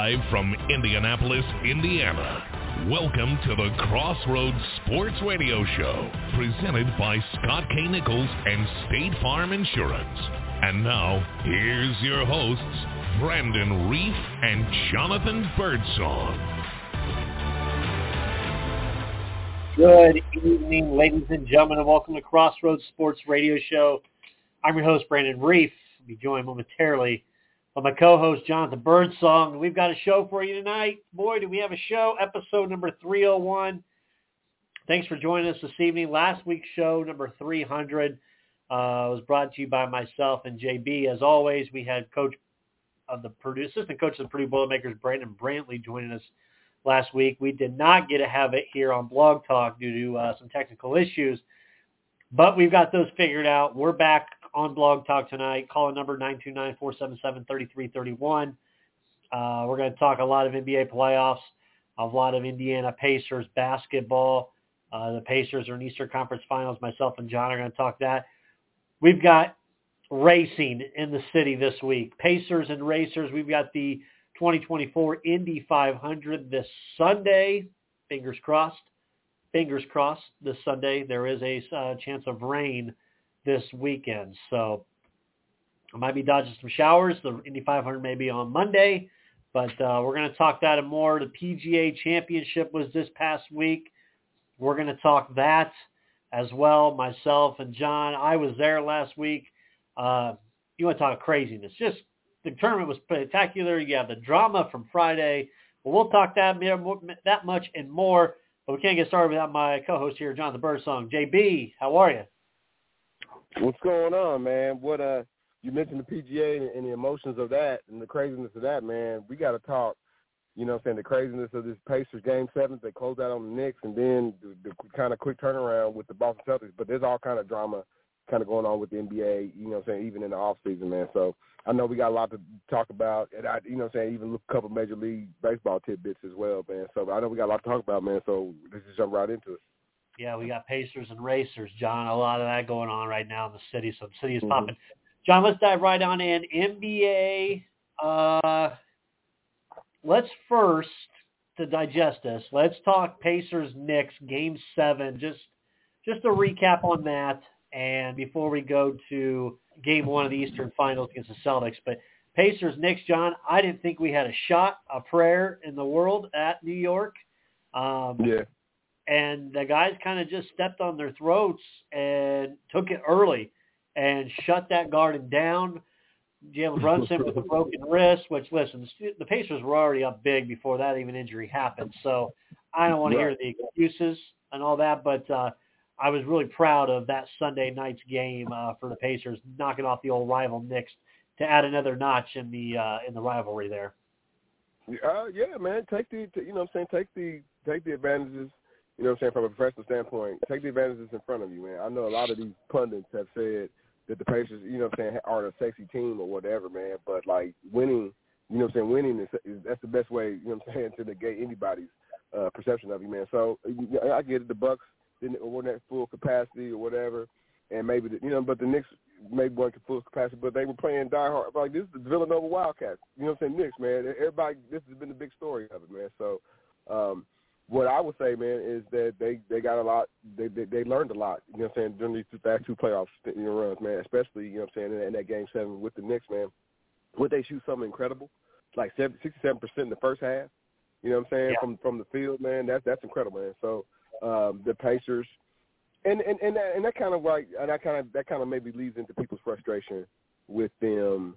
Live from Indianapolis, Indiana, welcome to the Crossroads Sports Radio Show, presented by Scott K. Nichols and State Farm Insurance. And now, here's your hosts, Brandon Reef and Jonathan Birdsong. Good evening, ladies and gentlemen, and welcome to Crossroads Sports Radio Show. I'm your host, Brandon Reef. I'll be joined momentarily by my co-host, Jonathan Birdsong. We've got a show for you tonight. Boy, do we have a show, episode number 301. Thanks for joining us this evening. Last week's show, number 300, was brought to you by myself and JB. As always, we had assistant coach of the Purdue Boilermakers, Brandon Brantley, joining us last week. We did not get to have it here on Blog Talk due to some technical issues, but we've got those figured out. We're back on Blog Talk tonight. Call number 929-477-3331. We're going to talk a lot of NBA playoffs, a lot of Indiana Pacers basketball. The Pacers are in Eastern Conference Finals. Myself and John are going to talk that. We've got racing in the city this week. Pacers and racers. We've got the 2024 Indy 500 this Sunday. Fingers crossed this Sunday. There is a chance of rain this weekend, so I might be dodging some showers. The Indy 500 may be on Monday, but we're going to talk that and more. The PGA Championship was this past week. We're going to talk that as well, myself and John. I was there last week. You want to talk craziness. Just the tournament was spectacular. You have the drama from Friday. Well, we'll talk that much and more, but we can't get started without my co-host here, Jonathan Birdsong. JB, how are you? What's going on, man? You mentioned the PGA and the emotions of that and the craziness of that, man. We got to talk, the craziness of this Pacers Game 7. They closed out on the Knicks, and then the kind of quick turnaround with the Boston Celtics. But there's all kind of drama kind of going on with the NBA, even in the offseason, man. So I know we got a lot to talk about, and even look a couple Major League Baseball tidbits as well, man. So I know we got a lot to talk about, man. So let's just jump right into it. Yeah, we got Pacers and racers, John. A lot of that going on right now in the city. So the city is popping. John, let's dive right on in. NBA, let's first, to digest this, let's talk Pacers-Knicks Game 7. Just a recap on that, and before we go to Game 1 of the Eastern Finals against the Celtics. But Pacers-Knicks, John, I didn't think we had a shot, a prayer in the world at New York. Yeah. And the guys kind of just stepped on their throats and took it early and shut that Garden down. Jalen Brunson with a broken wrist, which, listen, the Pacers were already up big before that even injury happened. So I don't want to hear the excuses and all that, but I was really proud of that Sunday night's game for the Pacers, knocking off the old rival Knicks to add another notch in the rivalry there. Yeah, man, take the advantages. From a professional standpoint, take the advantages in front of you, man. I know a lot of these pundits have said that the Pacers, aren't a sexy team or whatever, man. But, winning, winning is that's the best way, to negate anybody's perception of you, man. So, I get it. The Bucks weren't at full capacity or whatever, and maybe, but the Knicks maybe weren't at full capacity, but they were playing diehard. This is the Villanova Wildcats, Knicks, man. Everybody, this has been the big story of it, man. So, what I would say, man, is that they got a lot. They learned a lot. During these last two playoffs runs, man. Especially, in that Game 7 with the Knicks, man. Would they shoot something incredible, like 67% in the first half? From the field, man. That's incredible, man. So the Pacers, and that kind of maybe leads into people's frustration with them.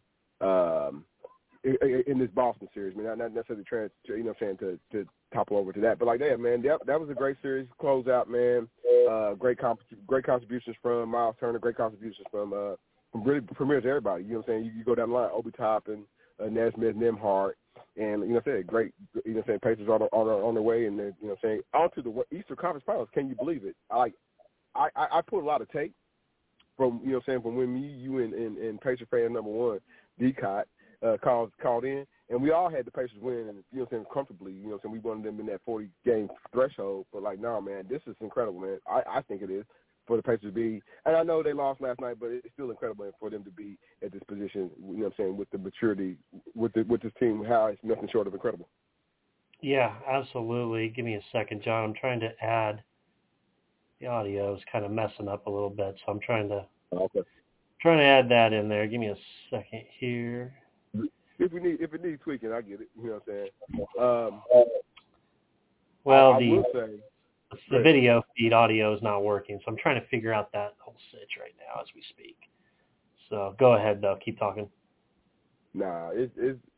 In this Boston series, not necessarily to topple over to that, but man, that was a great series closeout, man. Great contributions from Miles Turner, great contributions from really premiers everybody. You go down the line, Obi Toppin, Nesmith, Nembhard, and great. Pacers on their way, and onto the Eastern Conference Finals. Can you believe it? I put a lot of tape from from when me, you, and Pacer fan number one, Decott. Called in, and we all had the Pacers win, and comfortably. We wanted them in that 40-game threshold. But nah, man, this is incredible, man. I think it is. for the Pacers to be, and I know they lost last night, but it's still incredible for them to be at this position, you know what I'm saying, with the maturity, with this team, how it's nothing short of incredible. Yeah, absolutely. Give me a second, John. I'm trying to add – the audio is kind of messing up a little bit, so I'm trying to add that in there. Give me a second here. If it needs tweaking, I get it. You know what I'm saying? Well, I will say the video feed audio is not working, so I'm trying to figure out that whole sitch right now as we speak. So go ahead, though. Keep talking. Nah, it's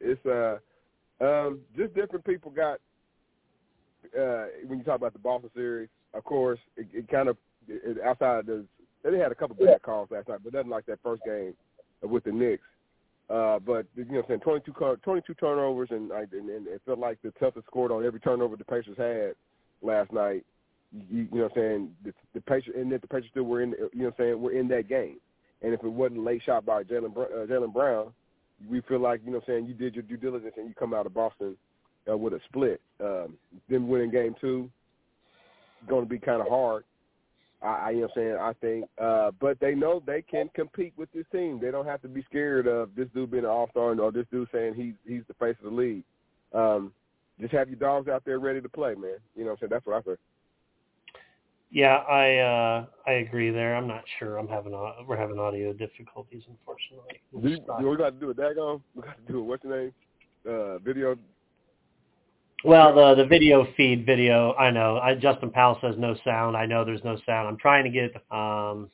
just different people got when you talk about the Boston series. Of course, it kind of outside they had a couple of bad calls last night, but nothing like that first game with the Knicks. But you know what I'm saying, 22 turnovers, and it felt like the toughest scored on every turnover the Pacers had last night. You know what I'm saying, the Pacers, and that the Pacers still were in, you know what I'm saying, we're in that game. And if it wasn't a late shot by Jaylen Brown, we feel like, you know what I'm saying, you did your due diligence and you come out of Boston with a split. Them winning game 2 going to be kind of hard. You know what I'm saying, I think. But they know they can compete with this team. They don't have to be scared of this dude being an all-star or this dude saying he's the face of the league. Just have your dogs out there ready to play, man. You know what I'm saying? That's what I think. Yeah, I agree there. I'm not sure. We're having audio difficulties, unfortunately. We got to do a daggone. We got to do a what's your name? Video. Well, the video feed video. I know. Justin Powell says no sound. I know there's no sound. I'm trying to get it. Trying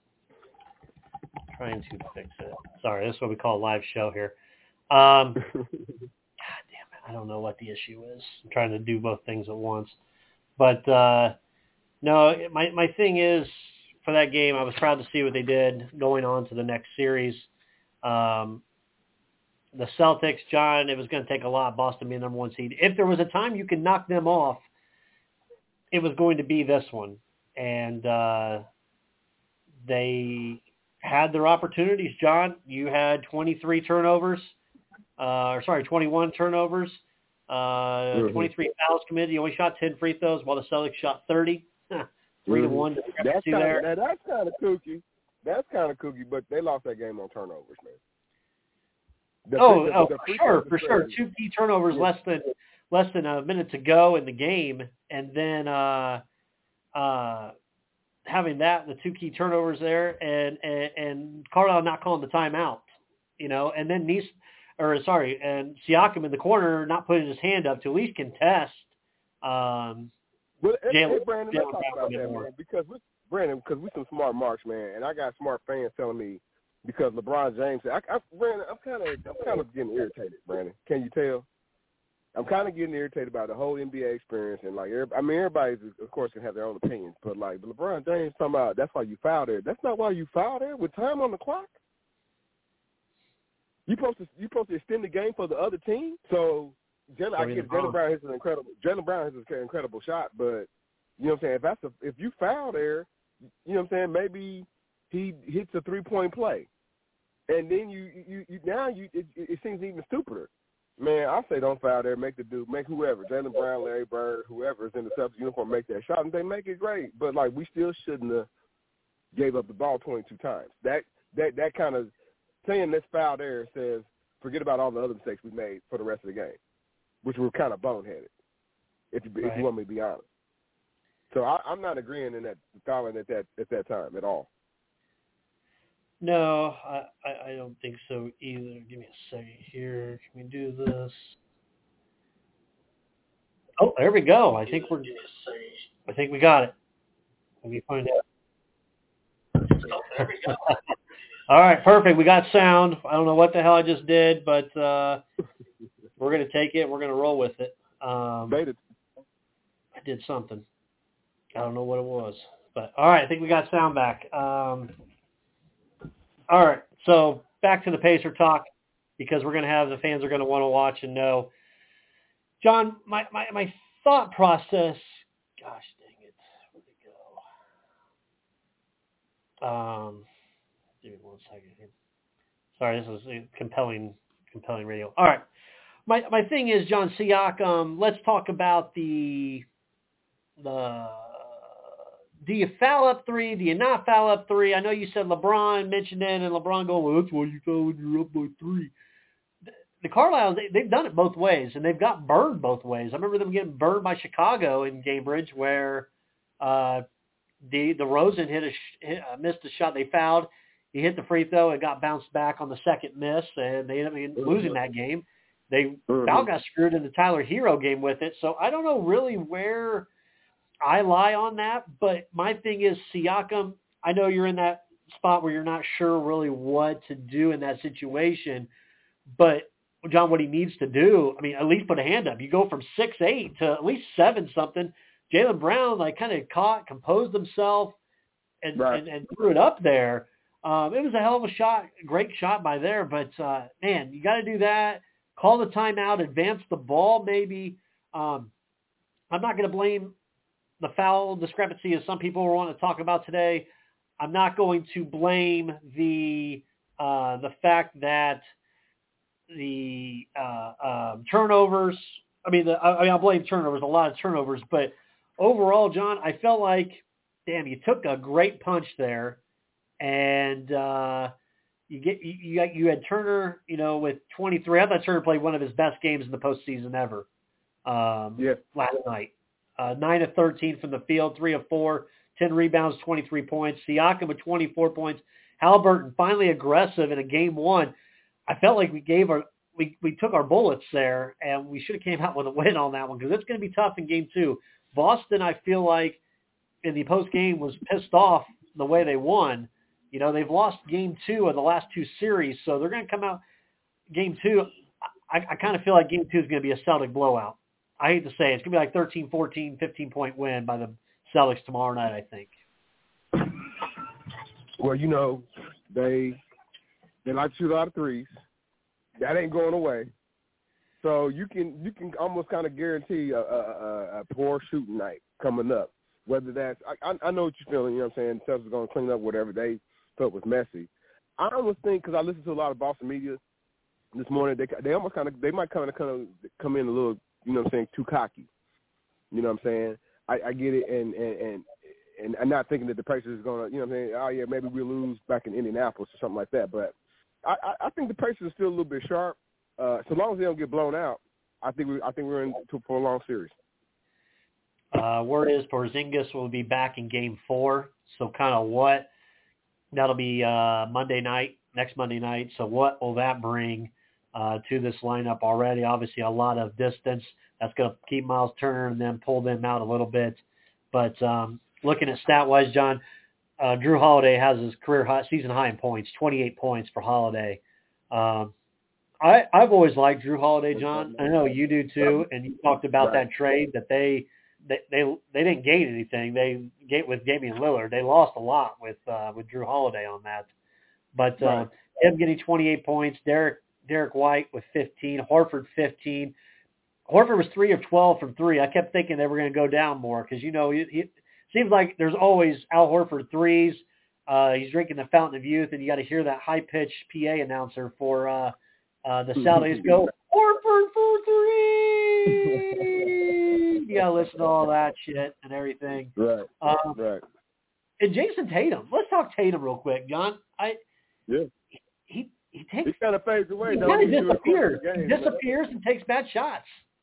to fix it. Sorry, this is what we call a live show here. God damn it! I don't know what the issue is. I'm trying to do both things at once, but. No, my thing is, for that game, I was proud to see what they did going on to the next series. The Celtics, John, it was going to take a lot, Boston being number 1 seed. If there was a time you could knock them off, it was going to be this one. And they had their opportunities, John. You had 21 turnovers. 23 fouls committed. You only shot 10 free throws while the Celtics shot 30. 3-1. That's kind of kooky. That's kind of kooky, but they lost that game on turnovers, man. For sure. 2 key turnovers, less than a minute to go in the game, and then having the 2 key turnovers there, and Carlisle not calling the timeout, you know, and then and Siakam in the corner not putting his hand up to at least contest. Brandon, let's talk about that, man, because we some smart marks, man, and I got smart fans telling me because LeBron James said, Brandon, I'm kind of getting irritated, Brandon. Can you tell? I'm kind of getting irritated about the whole NBA experience, and everybody, of course, can have their own opinions, but like LeBron James talking about that's why you fouled there. That's not why you fouled there with time on the clock. You supposed to extend the game for the other team, so. Jaylen Brown has an incredible shot, but you know what I'm saying. If you foul there, you know what I'm saying. Maybe he hits a 3-point play, and then it seems even stupider. Man, I say don't foul there. Make whoever, Jaylen Brown, Larry Bird, whoever is in the Celtics uniform, make that shot, and they make it great. But like we still shouldn't have gave up the ball 22 times. That kind of saying this foul there says forget about all the other mistakes we made for the rest of the game, which were kind of boneheaded, if you want me to be honest. So I'm not agreeing in that fouling at that time at all. No, I don't think so either. Give me a second here. Can we do this? Oh, there we go. I think we got it. Let me find out. Oh, there we go. All right, perfect. We got sound. I don't know what the hell I just did, but we're going to take it. We're going to roll with it. I did something. I don't know what it was. But, all right, I think we got sound back. All right, so back to the Pacer talk because we're going to have the fans are going to want to watch and know. John, my thought process, gosh dang it, where'd it go? Give me 1 second here. Sorry, this is compelling radio. All right. My thing is, John Siakam, let's talk about the do you foul up 3? Do you not foul up 3? I know you said LeBron mentioned it, and LeBron going, well, that's why you foul when you're up by 3. The Carlisles, they've done it both ways, and they've got burned both ways. I remember them getting burned by Chicago in Cambridge where DeRozan missed a shot. They fouled. He hit the free throw and got bounced back on the second miss, and they ended up losing that game. Foul got screwed in the Tyler Hero game with it. So I don't know really where I lie on that, but my thing is Siakam, I know you're in that spot where you're not sure really what to do in that situation, but John, what he needs to do, I mean, at least put a hand up. You go from 6'8" to at least 7-something. Jaylen Brown, kind of composed himself and threw it up there. It was a hell of a shot, great shot by there, but, man, you got to do that. Call the timeout, advance the ball maybe. I'm not going to blame the foul discrepancy as some people want to talk about today. I'm not going to blame the fact that the turnovers. I'll blame turnovers, a lot of turnovers, but overall, John, I felt like, damn, you took a great punch there, and you had Turner, with 23. I thought Turner played one of his best games in the postseason ever. Last night, 9 of 13 from the field, 3 of 4, 10 rebounds, 23 points. Siakam with 24 points. Halliburton finally aggressive in a game 1. I felt like we took our bullets there, and we should have came out with a win on that one because it's going to be tough in game 2. Boston, I feel like, in the post game was pissed off the way they won. They've lost game 2 of the last 2 series, so they're going to come out game 2. I kind of feel like game 2 is going to be a Celtic blowout. I hate to say it. It's going to be like 13, 14, 15-point win by the Celtics tomorrow night, I think. Well, they like to shoot a lot of threes. That ain't going away. So you can almost kind of guarantee a poor shooting night coming up. Whether that's I know what you're feeling. You know what I'm saying? Celtics are going to clean up whatever they thought was messy. I almost think because I listened to a lot of Boston media this morning, they might kind of come in a little, too cocky. You know what I'm saying? I get it, and I'm not thinking that the Pacers is going to, oh yeah, maybe we'll lose back in Indianapolis or something like that. But I think the Pacers are still a little bit sharp. So long as they don't get blown out, I think we're in for a long series. Word is Porzingis will be back in game 4. So that'll be next Monday night. So what will that bring to this lineup already? Obviously a lot of distance. That's going to keep Miles Turner and then pull them out a little bit. But looking at stat-wise, John, Drew Holiday has his season high in points, 28 points for Holiday. I've always liked Drew Holiday, John. I know you do too, and you talked about that trade that they didn't gain anything. With Damian Lillard, they lost a lot with Drew Holiday on that. But him getting 28 points, Derek White with 15, Horford 15. Horford was 3 of 12 from 3. I kept thinking they were going to go down more because it seems like there's always Al Horford threes. He's drinking the fountain of youth, and you got to hear that high-pitched PA announcer for the Celtics go, Horford for 3! You got to listen to all that shit and everything. Right. And Jason Tatum. Let's talk Tatum real quick, John. He kind of fades away. He kind of disappears. He disappears and takes bad shots.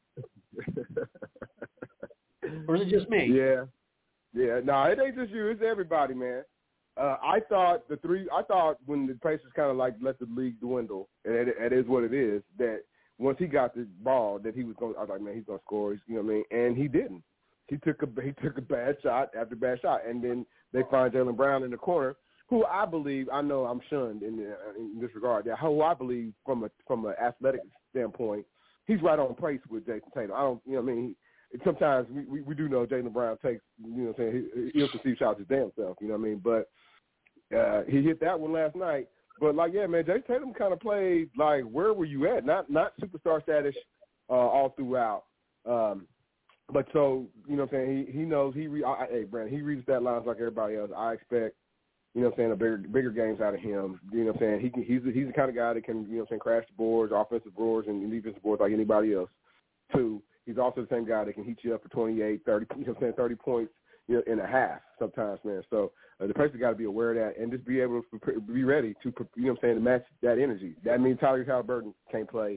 Or is it just me? Yeah. No, it ain't just you. It's everybody, man. I thought when the Pacers kind of let the league dwindle, and it is what it is, that once he got the ball, that he was going. I was like, man, he's going to score. You know what I mean? And he didn't. He took a bad shot after bad shot, and then they find Jaylen Brown in the corner, who I believe, I know I'm shunned in this regard. Who I believe from an athletic standpoint, he's right on pace with Jason Tatum. Sometimes we do know Jaylen Brown takes, what I'm saying, he'll conceive shots his damn self, you know what I mean? But he hit that one last night. But, man, Jason Tatum kind of played, where were you at? Not superstar status all throughout. But so, you know what I'm saying, he knows, Brandon, he reads that lines like everybody else. I expect, a bigger games out of him. You know what I'm saying? He's the kind of guy that can, crash the boards, offensive boards and defensive boards like anybody else. 2, he's also the same guy that can heat you up for 28, 30, 30 points, in a half sometimes, man. So the Pacers got to be aware of that and just be able to be ready to, to match that energy. That means Tyrese Haliburton can't play,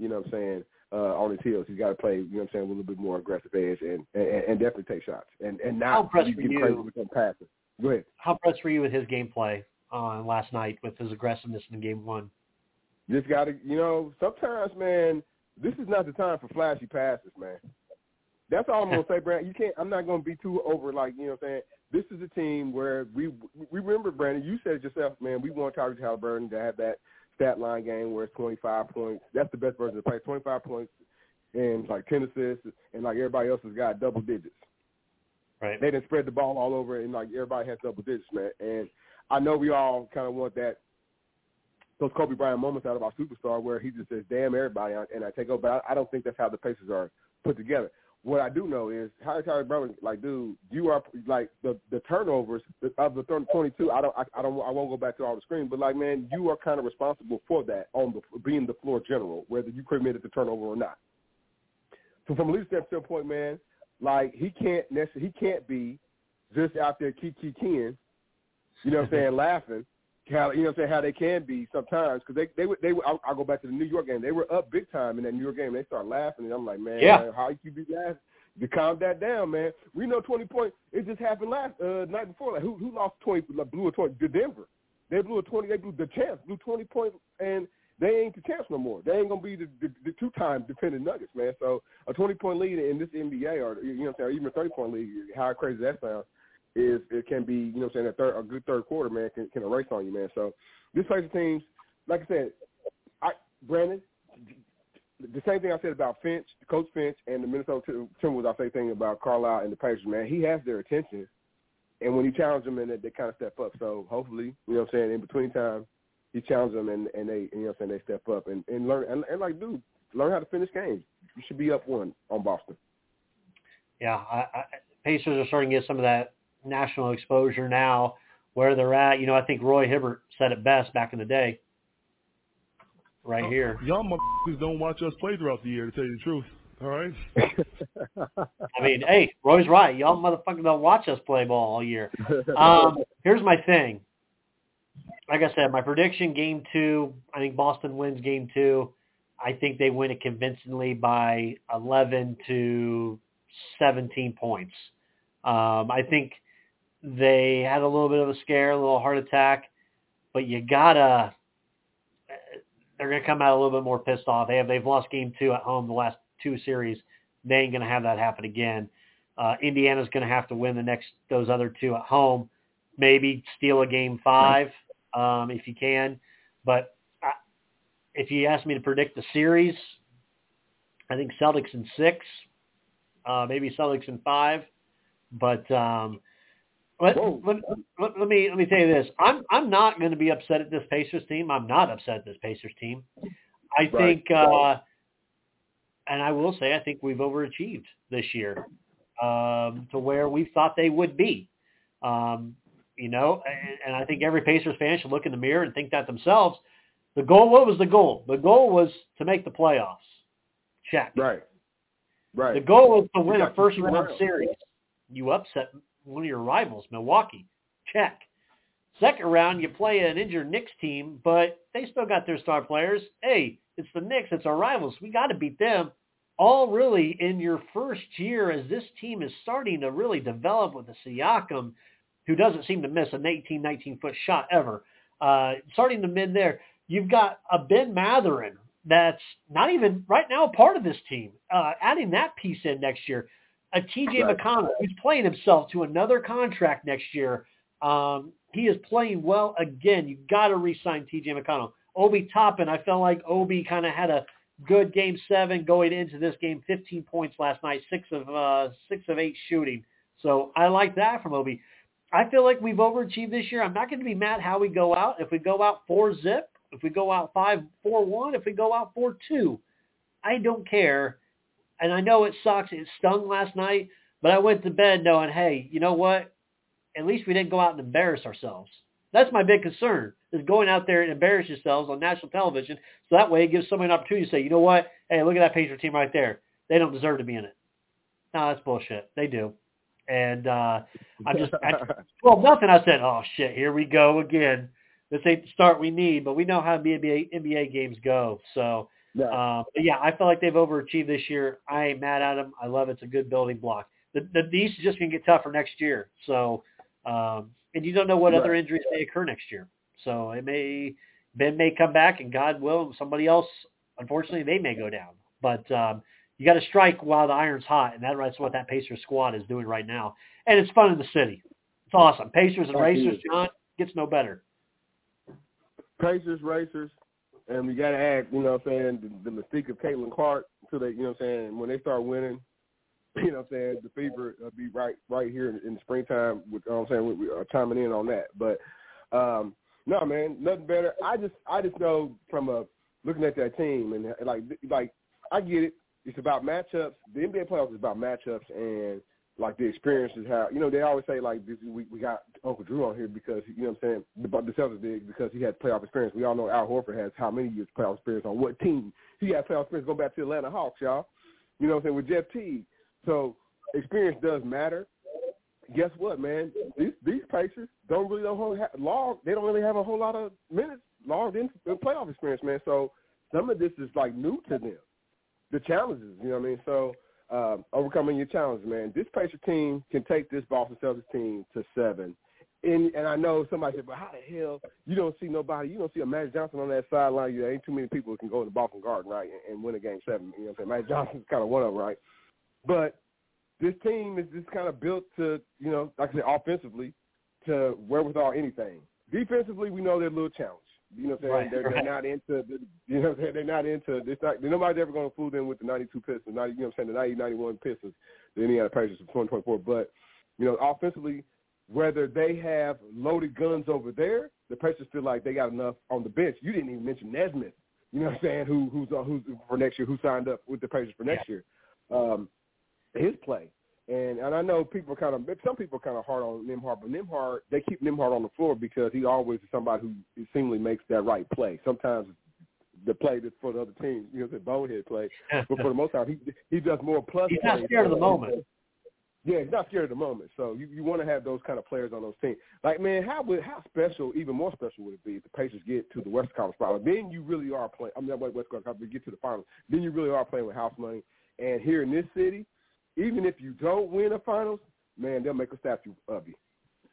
on his heels. He's got to play, with a little bit more aggressive edge and definitely take shots and not get crazy with them passes. Go ahead. How impressed were you with his gameplay last night with his aggressiveness in Game 1? Just got to, sometimes, man, this is not the time for flashy passes, man. That's all I'm going to say, Brandon. I'm not going to be too over, This is a team where we remember, Brandon, you said it yourself, man, we want Tyrese Haliburton to have that stat line game where it's 25 points. That's the best version of the play, 25 points and 10 assists, and everybody else has got double digits. Right. They didn't spread the ball all over, and everybody has double digits, man. And I know we all kind of want those Kobe Bryant moments out of our superstar where he just says, damn everybody, and I take over. But I don't think that's how the Pacers are put together. What I do know is Tyrese Brown, dude, you are the turnovers of the 22. I won't go back to all the screen, but man, you are kind of responsible for that being the floor general, whether you committed the turnover or not. So from a leadership standpoint, man, he can't be just out there kicking, laughing. How they can be sometimes, because I'll go back to the New York game. They were up big time in that New York game. They started laughing, and I'm like, man, how you be laughing? You calm that down, man. We know 20 points. It just happened last night before. Who lost 20? Blew a 20. Denver. They blew a 20. They blew the champs. Blew 20 points, and they ain't the champs no more. They ain't gonna be the two-time defending Nuggets, man. So a 20-point lead in this NBA, or even a 30-point lead, how crazy that sounds. It can be, a good third quarter, man, can erase on you, man. So this type of teams, like I said, Brandon, the same thing I said about Coach Finch and the Minnesota Timberwolves, I say thing about Carlisle and the Pacers, man. He has their attention, and when he challenges them, they kind of step up. So hopefully, in between time, he challenges them and they, they step up and learn and learn how to finish games. You should be up one on Boston. Yeah, Pacers are starting to get some of that national exposure now where they're at. I think Roy Hibbert said it best back in the day right here. Y'all motherfuckers don't watch us play throughout the year, to tell you the truth. All right? I mean, hey, Roy's right. Y'all motherfuckers don't watch us play ball all year. Here's my thing. Like I said, my prediction, Game 2, I think Boston wins Game 2. I think they win it convincingly by 11 to 17 points. I think they had a little bit of a scare, a little heart attack, but they're going to come out a little bit more pissed off. They've lost Game 2 at home the last 2 series. They ain't going to have that happen again. Indiana's going to have to win those other 2 at home, maybe steal a Game 5 if you can. But if you ask me to predict the series, I think Celtics in 6, maybe Celtics in 5. But let me tell you this: I'm not going to be upset at this Pacers team. I'm not upset at this Pacers team. I think, and I will say, I think we've overachieved this year to where we thought they would be. And I think every Pacers fan should look in the mirror and think that themselves. The goal. What was the goal? The goal was to make the playoffs. Check. Right. The goal was to win a first-round series. You upset one of your rivals, Milwaukee. Check. Second round, you play an injured Knicks team, but they still got their star players. Hey, it's the Knicks. It's our rivals. We got to beat them. All really in your first year as this team is starting to really develop with the Siakam, who doesn't seem to miss an 18, 19-foot shot ever. Starting to mid there. You've got a Ben Mathurin that's not even right now a part of this team. Adding that piece in next year. A TJ McConnell who's playing himself to another contract next year. He is playing well again. You've got to re-sign TJ McConnell. Obi Toppin, I felt like Obi kind of had a good Game 7 going into this game. 15 points last night, 6 of 8 shooting. So I like that from Obi. I feel like we've overachieved this year. I'm not going to be mad how we go out. If we go out 4-0, if we go out 5-4-1, if we go out 4-2, I don't care. And I know it sucks. It stung last night, but I went to bed knowing, hey, you know what? At least we didn't go out and embarrass ourselves. That's my big concern, is going out there and embarrass yourselves on national television, so that way it gives somebody an opportunity to say, you know what? Hey, look at that Patriot team right there. They don't deserve to be in it. No, that's bullshit. They do. And I'm just at 12-0. I said, oh, shit, here we go again. This ain't the start we need, but we know how NBA games go. So, but yeah, I feel like they've overachieved this year. I ain't mad at them. I love it. It's a good building block. The East is just going to get tougher next year. So, and you don't know what other injuries may occur next year. So Ben may come back, and God will, somebody else, unfortunately, they may go down. But you got to strike while the iron's hot, and that's what that Pacers squad is doing right now. And it's fun in the city. It's awesome. Pacers and Racers, John, gets no better. Pacers, Racers, and we got to add, you know what I'm saying, the mystique of Caitlin Clark so that, you know what I'm saying, when they start winning, you know what I'm saying, the fever will be right here in the springtime, with, you know what I'm saying, we are chiming in on that. But, no, man, nothing better. I just know from looking at that team, and like I get it. It's about matchups. The NBA playoffs is about matchups and, like, the experiences. How, you know, they always say, like, we got Uncle Drew on here because, you know what I'm saying, the Celtics did because he had playoff experience. We all know Al Horford has how many years playoff experience on what team. He had playoff experience going back to the Atlanta Hawks, y'all. You know what I'm saying, with Jeff Teague. So experience does matter. Guess what, man? These Pacers don't really they don't really have a whole lot of minutes logged in playoff experience, man. So some of this is, like, new to them. The challenges, you know what I mean? So overcoming your challenges, man. This Pacer team can take this Boston Celtics team to 7. And I know somebody said, but how the hell you don't see a Magic Johnson on that sideline? There ain't too many people who can go to the Boston Garden, right, and win a game 7. You know what I'm saying? Magic Johnson's kind of one of them, right? But this team is just kind of built to, you know, like I said, offensively, to wherewithal anything. Defensively, we know they're a little challenged. You know what I'm saying? They're not into you know what I'm saying? They're not into this. Nobody's ever going to fool them with the 92 Pistons, you know what I'm saying, the 90, 91 Pistons, the Indiana Pacers of 2024. But, you know, offensively, whether they have loaded guns over there, the Pacers feel like they got enough on the bench. You didn't even mention Nesmith, you know what I'm saying, who's for next year, who signed up with the Pacers for next year. His play. And I know some people are kind of hard on Nembhard, but they keep Nembhard on the floor because he always is somebody who seemingly makes that right play. Sometimes the play that's for the other team, you know, it's a bonehead play. But for the most part, he does more plus plays. He's not scared of the moment. Yeah, he's not scared of the moment. So you want to have those kind of players on those teams. Like, man, how special, even more special would it be if the Pacers get to the West Conference Finals? Then you really are playing. I mean, West Conference, we get to the finals. Then you really are playing with house money. And here in this city, even if you don't win a finals, man, they'll make a statue of you.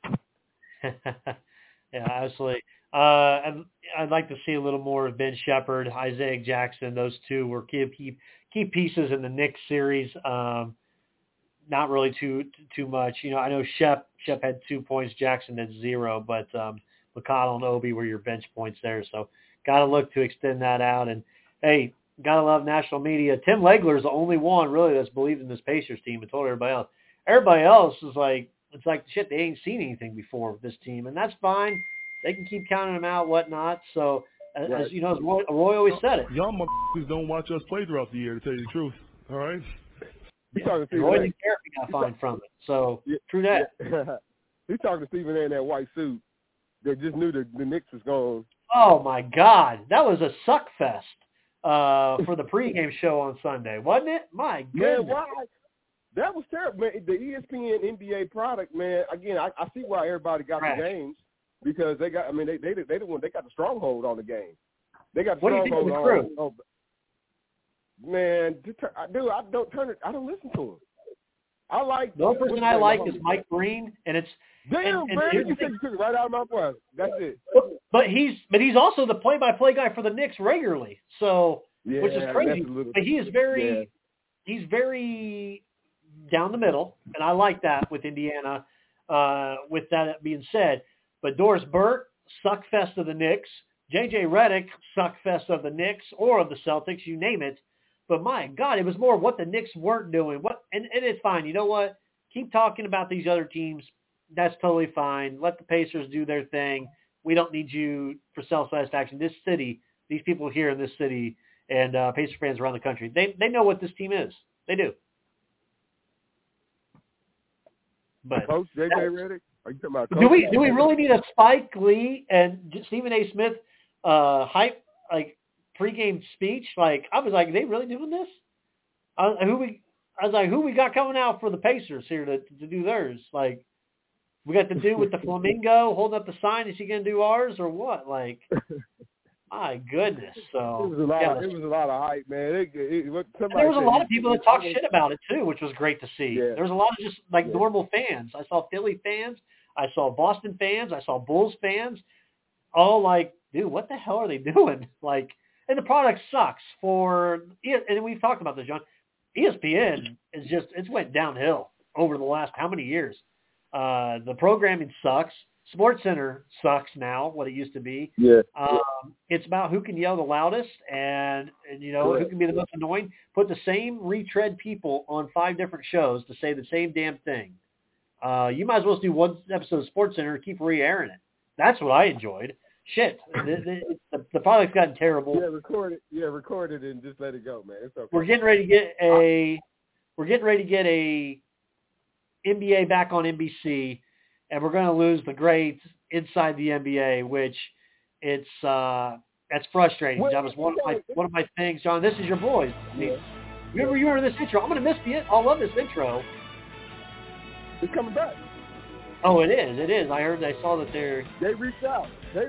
Yeah, absolutely. I'd like to see a little more of Ben Shepherd, Isaiah Jackson. Those two were key pieces in the Knicks series. Not really too much. You know, I know Shep had 2 points, Jackson had 0, but McConnell and Obi were your bench points there. So got to look to extend that out. And, hey, gotta love national media. Tim Legler is the only one really that's believed in this Pacers team and told everybody else. Everybody else is like, it's like shit. They ain't seen anything before with this team, and that's fine. They can keep counting them out, whatnot. So, as you know, as Roy always said it. Y'all motherfuckers don't watch us play throughout the year, to tell you the truth. All right. Yeah. Roy didn't care if he got fined from it. So true that. Yeah. He's talking to Stephen A. in that white suit. They just knew the Knicks was going. Oh my God, that was a suck fest. For the pregame show on Sunday, wasn't it? My goodness. Man, why? That was terrible, man. The ESPN NBA product, man. Again, I see why everybody got the games because they got. I mean, they the one. They got the stronghold on the game. They got the what stronghold do you think of the crew? on. Man, dude, I don't turn it. I don't listen to him. I like the only person I like is Mike Green, and it's damn, man. You said you took it right out of my breath. That's it. But he's also the play-by-play guy for the Knicks regularly, so which is crazy. But he is he's very down the middle, and I like that with Indiana. With that being said, but Doris Burke, suckfest of the Knicks, J.J. Redick, suckfest of the Knicks or of the Celtics, you name it. But my God, it was more what the Knicks weren't doing. And it's fine. You know what? Keep talking about these other teams. That's totally fine. Let the Pacers do their thing. We don't need you for self-satisfaction. This city, these people here in this city, and Pacer fans around the country, they know what this team is. They do. But Coach J.J. Redick? Are you talking about Coach? Do we really need a Spike Lee and Stephen A. Smith hype like pregame speech? Like I was like, are they really doing this? I I was like, who we got coming out for the Pacers here to do theirs? Like, we got the dude with the flamingo holding up the sign. Is he going to do ours or what? Like, my goodness. So it was a lot of hype, man. There was a lot of people that talked shit about it too, which was great to see. Yeah. There was a lot of just normal fans. I saw Philly fans. I saw Boston fans. I saw Bulls fans. All like, dude, what the hell are they doing? Like, and the product sucks and we've talked about this, John. ESPN is it's went downhill over the last how many years? The programming sucks. SportsCenter sucks now, what it used to be. Yeah. It's about who can yell the loudest and who can be the most annoying. Put the same retread people on 5 different shows to say the same damn thing. You might as well do one episode of SportsCenter and keep re-airing it. That's what I enjoyed. Shit, the product's gotten terrible. Yeah, record it and just let it go, man. It's okay. We're getting ready to get a NBA back on NBC, and we're going to lose the greats inside the NBA, which that's frustrating. That was one of my things, John. This is your boys. Yeah. Remember you were in this intro. I'm going to miss I love this intro. It's coming back. Oh, it is. I saw that They reached out.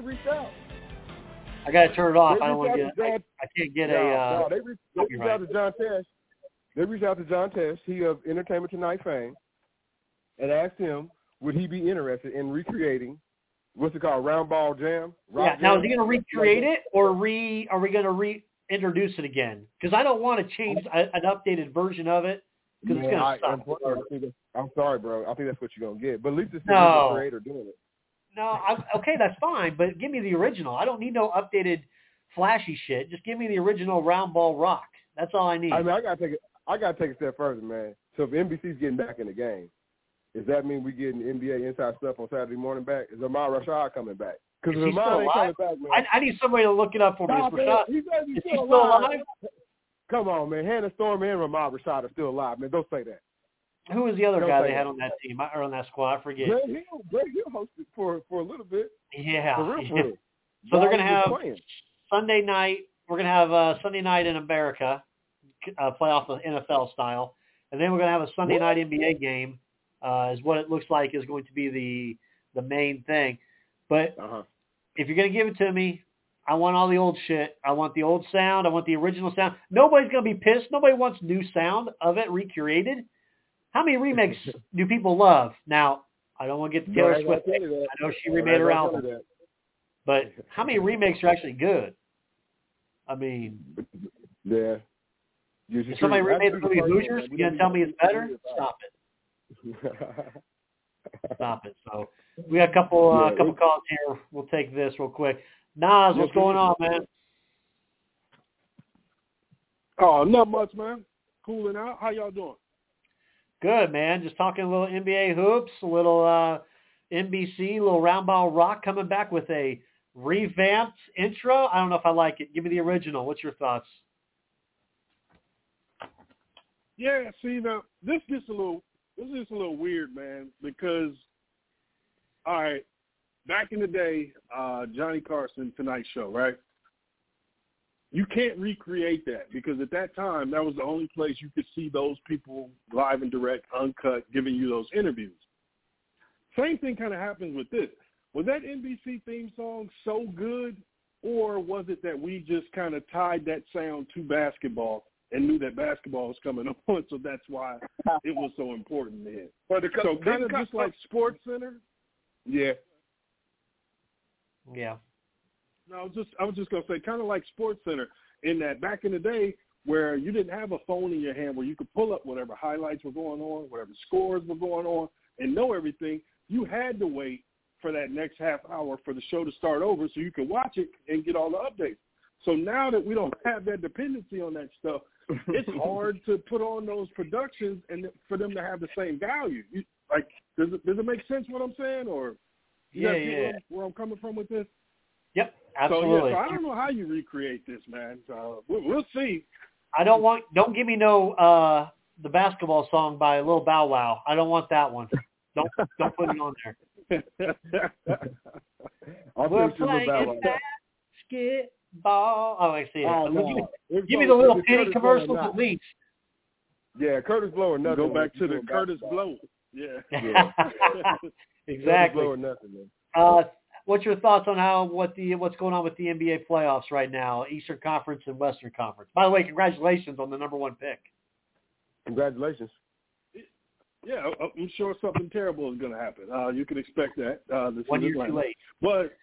I got to turn it off. I don't want to get. I can't get They reached out to John Tesh. They reached out to John Tesh, he of Entertainment Tonight fame, and asked him would he be interested in recreating what's it called, Round Ball Jam? Now is he going to recreate it, or are we going to reintroduce it again? Because I don't want to change an updated version of it because it's going to suck. I'm sorry, bro. I think that's what you're going to get. But at least it's the creator doing it. No, okay, that's fine, but give me the original. I don't need no updated flashy shit. Just give me the original Round Ball Rock. That's all I need. I mean, I gotta take a step further, man. So if NBC's getting back in the game, does that mean we getting NBA inside stuff on Saturday morning back? Is Ahmad Rashad coming back? Because if Ahmad ain't coming back, man. I need somebody to look it up for me. Is he still alive? Come on, man. Hannah Storm and Ahmad Rashad are still alive, man. Don't say that. Who was the other guy they had on that team or on that squad? I forget. Greg Hill hosted for a little bit. Yeah. For real. So they're going to have Sunday night. We're going to have Sunday night in America, playoff NFL style. And then we're going to have a Sunday night NBA game is what it looks like is going to be the main thing. But if you're going to give it to me, I want all the old shit. I want the old sound. I want the original sound. Nobody's going to be pissed. Nobody wants new sound of it recreated. How many remakes do people love? Now, I don't want to get the Taylor Swift thing. I know she remade her album. But how many remakes are actually good? I mean, yeah. If somebody remade the movie Hoosiers, you going to tell me it's better? Stop it. Stop it. So we got a couple calls here. We'll take this real quick. Nas, what's going on, man? Oh, not much, man. Cooling out. How y'all doing? Good, man. Just talking a little NBA hoops, a little NBC, a little Round Ball Rock coming back with a revamped intro. I don't know if I like it. Give me the original. What's your thoughts? Yeah, see, now, this is a little weird, man, because, all right, back in the day, Johnny Carson, Tonight Show, right? You can't recreate that because at that time, that was the only place you could see those people live and direct, uncut, giving you those interviews. Same thing kind of happens with this. Was that NBC theme song so good, or was it that we just kind of tied that sound to basketball and knew that basketball was coming on, so that's why it was so important then? So kind of just like SportsCenter? Yeah. Yeah. No, I was just going to say, kind of like SportsCenter, in that back in the day where you didn't have a phone in your hand where you could pull up whatever highlights were going on, whatever scores were going on, and know everything, you had to wait for that next half hour for the show to start over so you could watch it and get all the updates. So now that we don't have that dependency on that stuff, it's hard to put on those productions and for them to have the same value. Does it make sense what I'm saying, or yeah. Where I'm coming from with this? Yep, absolutely. So I don't know how you recreate this, man. So we'll see. Don't give me no the basketball song by Lil Bow Wow. I don't want that one. Don't put it on there. We're playing basketball. Oh, I see it. No. Give me the little penny commercials at least. Yeah, Curtis Blow or nothing. Go back to the Curtis Blow. Yeah. Exactly. Blow or nothing, man. What's your thoughts on what's going on with the NBA playoffs right now, Eastern Conference and Western Conference? By the way, congratulations on the number 1 pick. Congratulations. Yeah, I'm sure something terrible is going to happen. You can expect that. This 1 is year Atlanta. too late. But,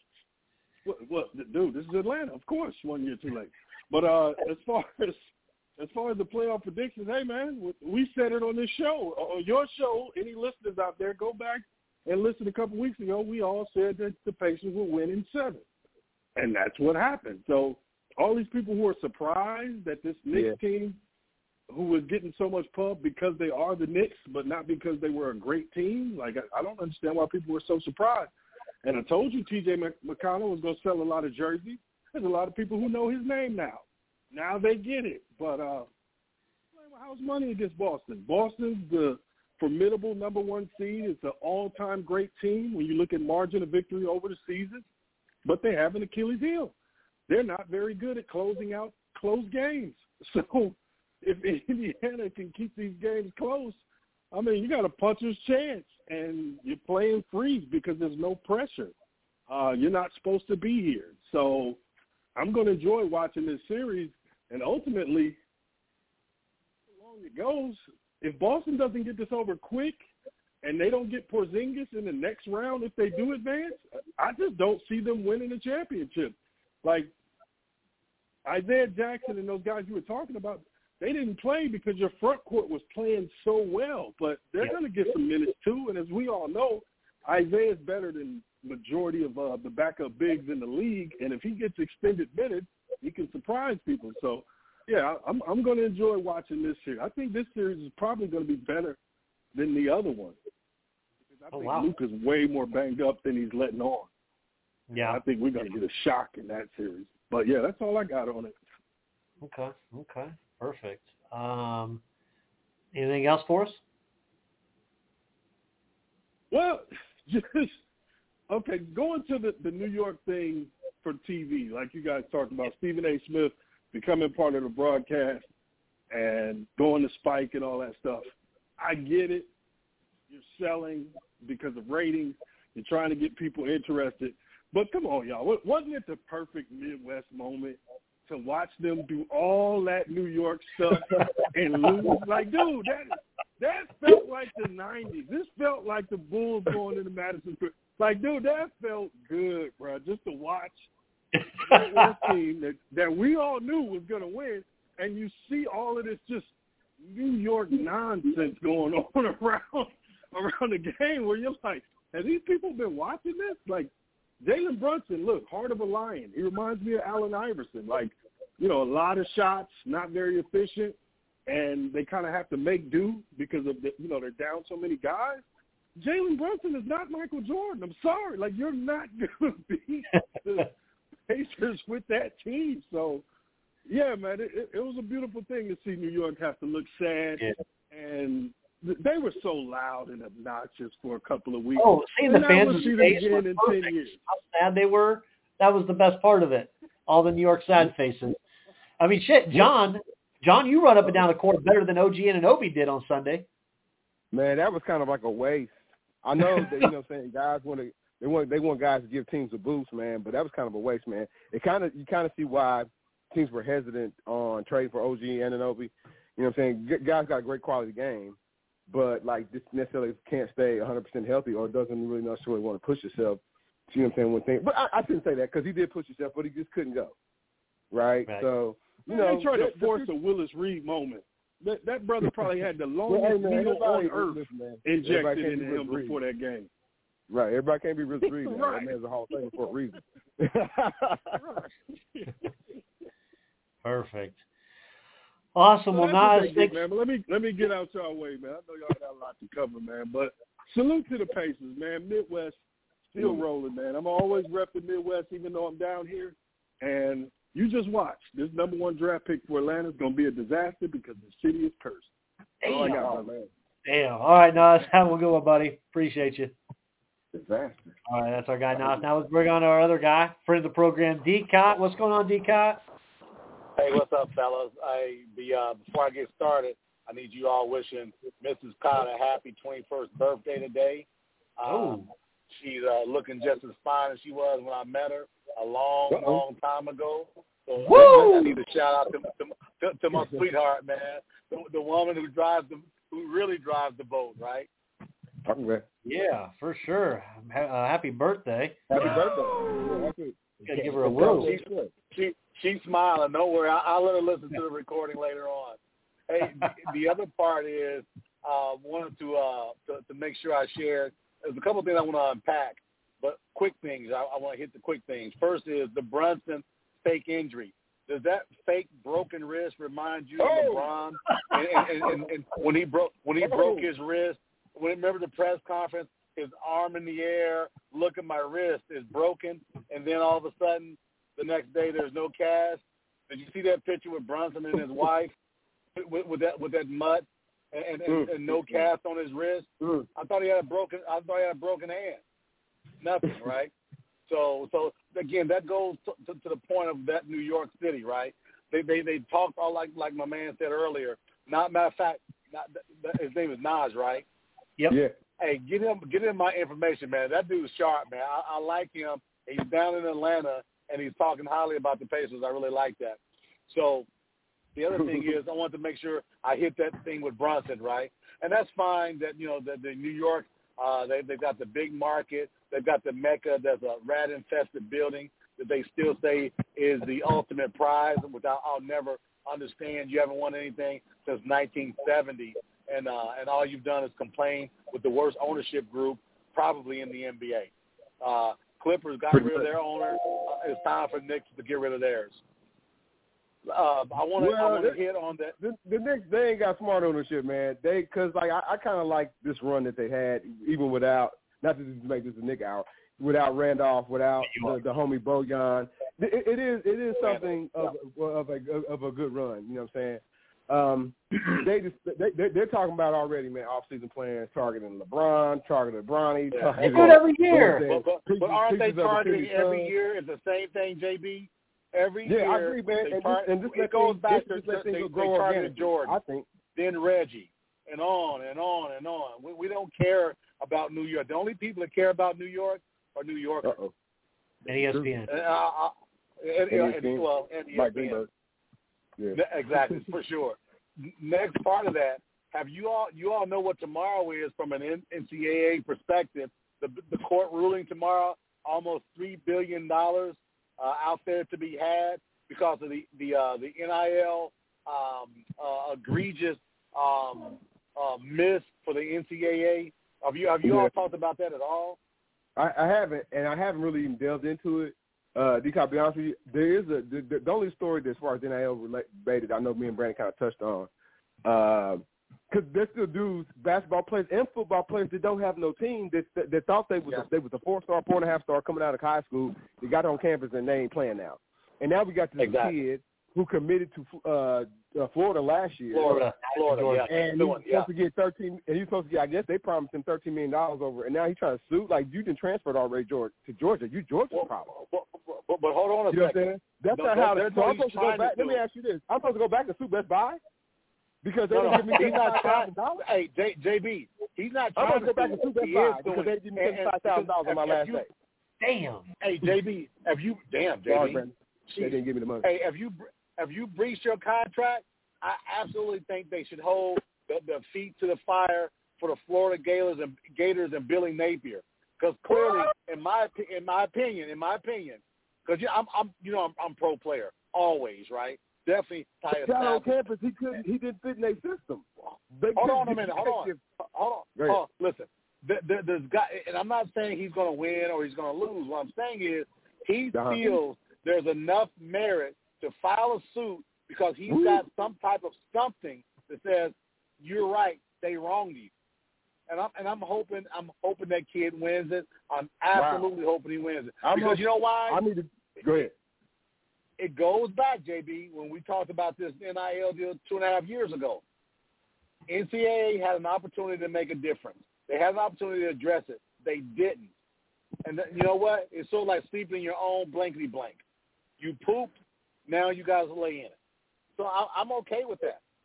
dude, this is Atlanta. Of course, 1 year too late. But as far as the playoff predictions, hey, man, we said it on this show. On your show, any listeners out there, go back and listen a couple weeks ago. We all said that the Pacers will win in 7. And that's what happened. So all these people who are surprised that this Knicks team, who was getting so much pub because they are the Knicks, but not because they were a great team, like I don't understand why people were so surprised. And I told you T.J. McConnell was going to sell a lot of jerseys. There's a lot of people who know his name now. Now they get it. But how's money against Boston? Boston's the formidable number 1 seed. It's an all-time great team when you look at margin of victory over the season. But they have an Achilles heel. They're not very good at closing out close games. So if Indiana can keep these games close, I mean, you got a puncher's chance, and you're playing freeze because there's no pressure. You're not supposed to be here. So I'm going to enjoy watching this series, and ultimately, how long it goes, if Boston doesn't get this over quick and they don't get Porzingis in the next round if they do advance, I just don't see them winning a championship. Like Isaiah Jackson and those guys you were talking about, they didn't play because your front court was playing so well, but they're going to get some minutes too. And as we all know, Isaiah's better than majority of the backup bigs in the league, and if he gets extended minutes, he can surprise people. So, yeah, I'm going to enjoy watching this series. I think this series is probably going to be better than the other one. Because I think Luke is way more banged up than he's letting on. Yeah. I think we're going to get a shock in that series. But, yeah, that's all I got on it. Okay. Perfect. Anything else for us? Well, okay, going to the New York thing for TV, like you guys talked about, Stephen A. Smith becoming part of the broadcast and going to Spike and all that stuff. I get it. You're selling because of ratings. You're trying to get people interested. But come on, y'all. Wasn't it the perfect Midwest moment to watch them do all that New York stuff and lose? Like, dude, that felt like the 90s. This felt like the Bulls going into Madison. Like, dude, that felt good, bro, just to watch that team that we all knew was going to win, and you see all of this just New York nonsense going on around the game where you're like, have these people been watching this? Like, Jalen Brunson, look, heart of a lion. He reminds me of Allen Iverson. Like, you know, a lot of shots, not very efficient, and they kind of have to make do because of they're down so many guys. Jalen Brunson is not Michael Jordan. I'm sorry. Like, you're not going to beat the Pacers with that team. So, yeah, man, it was a beautiful thing to see New York have to look sad. Yeah. And they were so loud and obnoxious for a couple of weeks. Oh, seeing the fans see them again in 10 years. How sad they were, that was the best part of it. All the New York sad faces. I mean, shit, John, you run up and down the court better than OG and Anunoby did on Sunday. Man, that was kind of like a waste. I know that, you know what I'm saying, guys want guys to give teams a boost, man, but that was kind of a waste, man. You kind of see why teams were hesitant on trading for OG and Anunoby. You know what I'm saying? Guys got a great quality game, but, like, just necessarily can't stay 100% healthy or doesn't really necessarily want to push himself. You know what I'm saying? But I shouldn't say that because he did push himself, but he just couldn't go. Right? So, they tried to force a Willis Reed moment. That brother probably had the longest needle on earth injected into him before that game. Right. Everybody can't be Willis Reed. Right. That man's a Hall of Famer for a reason. Perfect. Awesome. Well, now man. But let me get out y'all way, man. I know y'all got a lot to cover, man. But salute to the Pacers, man. Midwest still rolling, man. I'm always repping Midwest, even though I'm down here. And you just watch. This number 1 draft pick for Atlanta is going to be a disaster because the city is cursed. All I got, man. Damn. All right, Nas. Have a good one, buddy. Appreciate you. Disaster. All right, that's our guy, Nas. Now let's bring on our other guy, friend of the program, D-Cot. What's going on, D-Cot? Hey, what's up, fellas? Before I get started, I need you all wishing Mrs. Cotter a happy 21st birthday today. She's looking just as fine as she was when I met her a long time ago. So I need to shout out to my sweetheart, man, the woman who really drives the boat, right? Yeah, for sure. Happy birthday. Happy birthday. Gotta give her a woo. She's smiling. Don't worry. I'll let her listen to the recording later on. Hey, the other part is wanted to make sure I shared. There's a couple of things I want to unpack, but quick things. I want to hit the quick things. First is the Brunson fake injury. Does that fake broken wrist remind you of LeBron? And when he broke his wrist, remember the press conference, his arm in the air, look at my wrist is broken, and then all of a sudden the next day there's no cast. Did you see that picture with Brunson and his wife with that mud and no cast on his wrist? I thought he had a broken hand. Nothing, right? So again, that goes to the point of that New York City, right? They talked all like my man said earlier. Matter of fact, his name is Nas, right? Yep. Yeah. Hey, get him my information, man. That dude's sharp, man. I like him. He's down in Atlanta, and he's talking highly about the Pacers. I really like that. So the other thing is I want to make sure I hit that thing with Brunson, right? And that's fine that, the New York, they've got the big market. They've got the Mecca. There's a rat-infested building that they still say is the ultimate prize, which I'll never understand. You haven't won anything since 1970. And all you've done is complain with the worst ownership group probably in the NBA. Clippers got rid of their owner. It's time for Knicks to get rid of theirs. I want to hit on that. The Knicks, they ain't got smart ownership, man. I kind of like this run that they had, even without, not to make this a Knick hour, without Randolph, without the homie Bojan. It is something of a good run. You know what I'm saying? They're talking about already, man, off-season plans targeting LeBron, targeting Bronny. They do it every year. But aren't they targeting every year? It's the same thing, JB. Every year. Yeah, I agree, man. It goes back to they targeted Jordan, I think. Then Reggie, and on and on and on. We don't care about New York. The only people that care about New York are New Yorkers. And ESPN. And ESPN. Mike Greenberg. Yeah. Exactly, for sure. Next part of that, you all know what tomorrow is from an NCAA perspective. The court ruling tomorrow, almost $3 billion out there to be had because of the NIL egregious miss for the NCAA. Have you all talked about that at all? I haven't, and I haven't really even delved into it. D-Cop, to be honest with you, there is the only story that as far as NIL related, I know me and Brandon kind of touched on, because there's still dudes, basketball players and football players that don't have no team that thought they was a 4-star, 4.5-star coming out of high school. They got on campus and they ain't playing now. And now we got this kid who committed to Florida last year. Florida, and he's supposed to get I guess they promised him $13 million over, and now he's trying to sue. Like, you done transferred already to Georgia. You Georgia's problem. But hold on a second. What I'm saying? That's not how I'm supposed to go back. Let me ask you this. I'm supposed to go back and sue Best Buy? Because they didn't give me $75,000? Hey, JB, he's not trying to go back and sue Best Buy because they didn't give me $75,000 on my last day. Damn. Hey, JB, JB. They didn't give me the money. Hey, if you breached your contract, I absolutely think they should hold the feet to the fire for the Florida Gators and Billy Napier, because clearly, in my opinion, because I'm pro player always, right? Definitely. On campus, he didn't fit in their system. Hold on a minute. Hold on. Listen, there's guy, and I'm not saying he's going to win or he's going to lose. What I'm saying is he feels there's enough merit to file a suit because he's got some type of something that says you're right, they wronged you, and I'm hoping that kid wins it. I'm absolutely hoping he wins it because you know why? Go ahead. It goes back, JB, when we talked about this NIL deal 2.5 years ago. NCAA had an opportunity to make a difference. They had an opportunity to address it. They didn't. And you know what? It's sort of like sleeping in your own blankety blank. You pooped, now you guys lay in it. So I'm okay with that.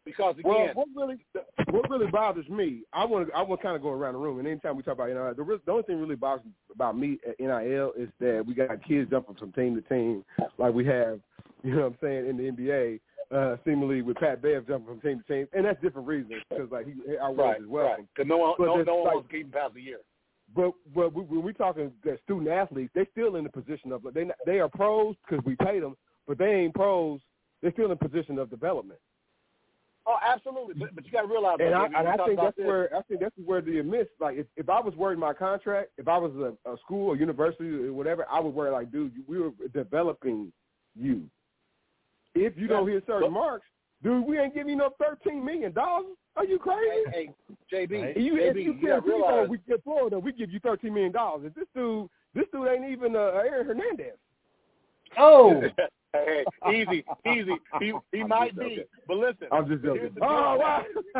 Because again, what really bothers me, I want to kind of go around the room, and anytime we talk about NIL, the only thing really bothers about me at NIL is that we got kids jumping from team to team, like we have, you know what I'm saying, in the NBA, seemingly with Pat Bev jumping from team to team, and that's different reasons because like he outruns as well. Right. Because no one wants to keep him past the year. But when we're talking student athletes, they're still in the position of they are pros because we paid them, but they ain't pros. They're still in position of development. Oh, absolutely. But you got to realize. And I think that's where the miss. Like if I was worried my contract, if I was a school or university or whatever, I would worry like, dude, we were developing you. If you don't hit certain marks, dude, we ain't giving you no $13 million. Are you crazy? Hey, JB. Right? If you tell people we get Florida, we give you $13 million. If this dude ain't even Aaron Hernandez. Oh. Hey, easy. He might be, but listen. I'm just joking. Wow.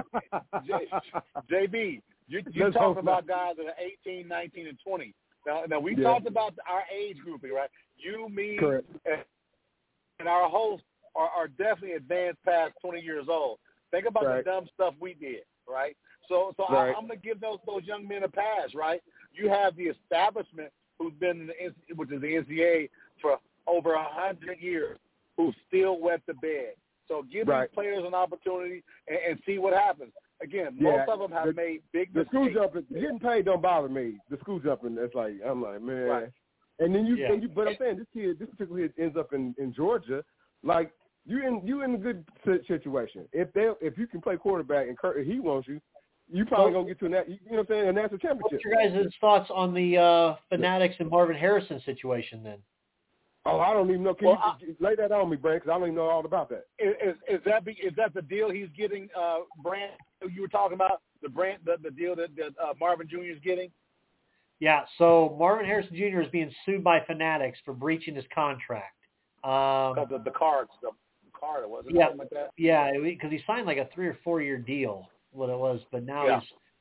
JB, you're talking about guys that are 18, 19, and 20. Now we talked about our age grouping, right? You, me, and our hosts are definitely advanced past 20 years old. Think about the dumb stuff we did, right? So I'm going to give those young men a pass, right? You have the establishment who's been which is the NCAA for over 100 years, who still wet the bed. So give these players an opportunity and see what happens. Again, most of them have made big mistakes. The school jumping, getting paid don't bother me. The school jumping, it's like, I'm like, man. Right. And then but I'm saying this particular kid ends up in Georgia, like you in a good situation. If you can play quarterback and he wants you, you probably gonna get to you know what I'm saying, a national championship. What's your guys' thoughts on the Fanatics and Marvin Harrison situation then? Oh, I don't even know. Can you lay that on me, Brand? Because I don't even know all about that. Is that the deal he's getting, Brand? You were talking about the deal that Marvin Jr. is getting. Yeah. So Marvin Harrison Jr. is being sued by Fanatics for breaching his contract. The card, was it? Yeah, something like that? Yeah, because he signed like a 3 or 4 year deal, what it was, but now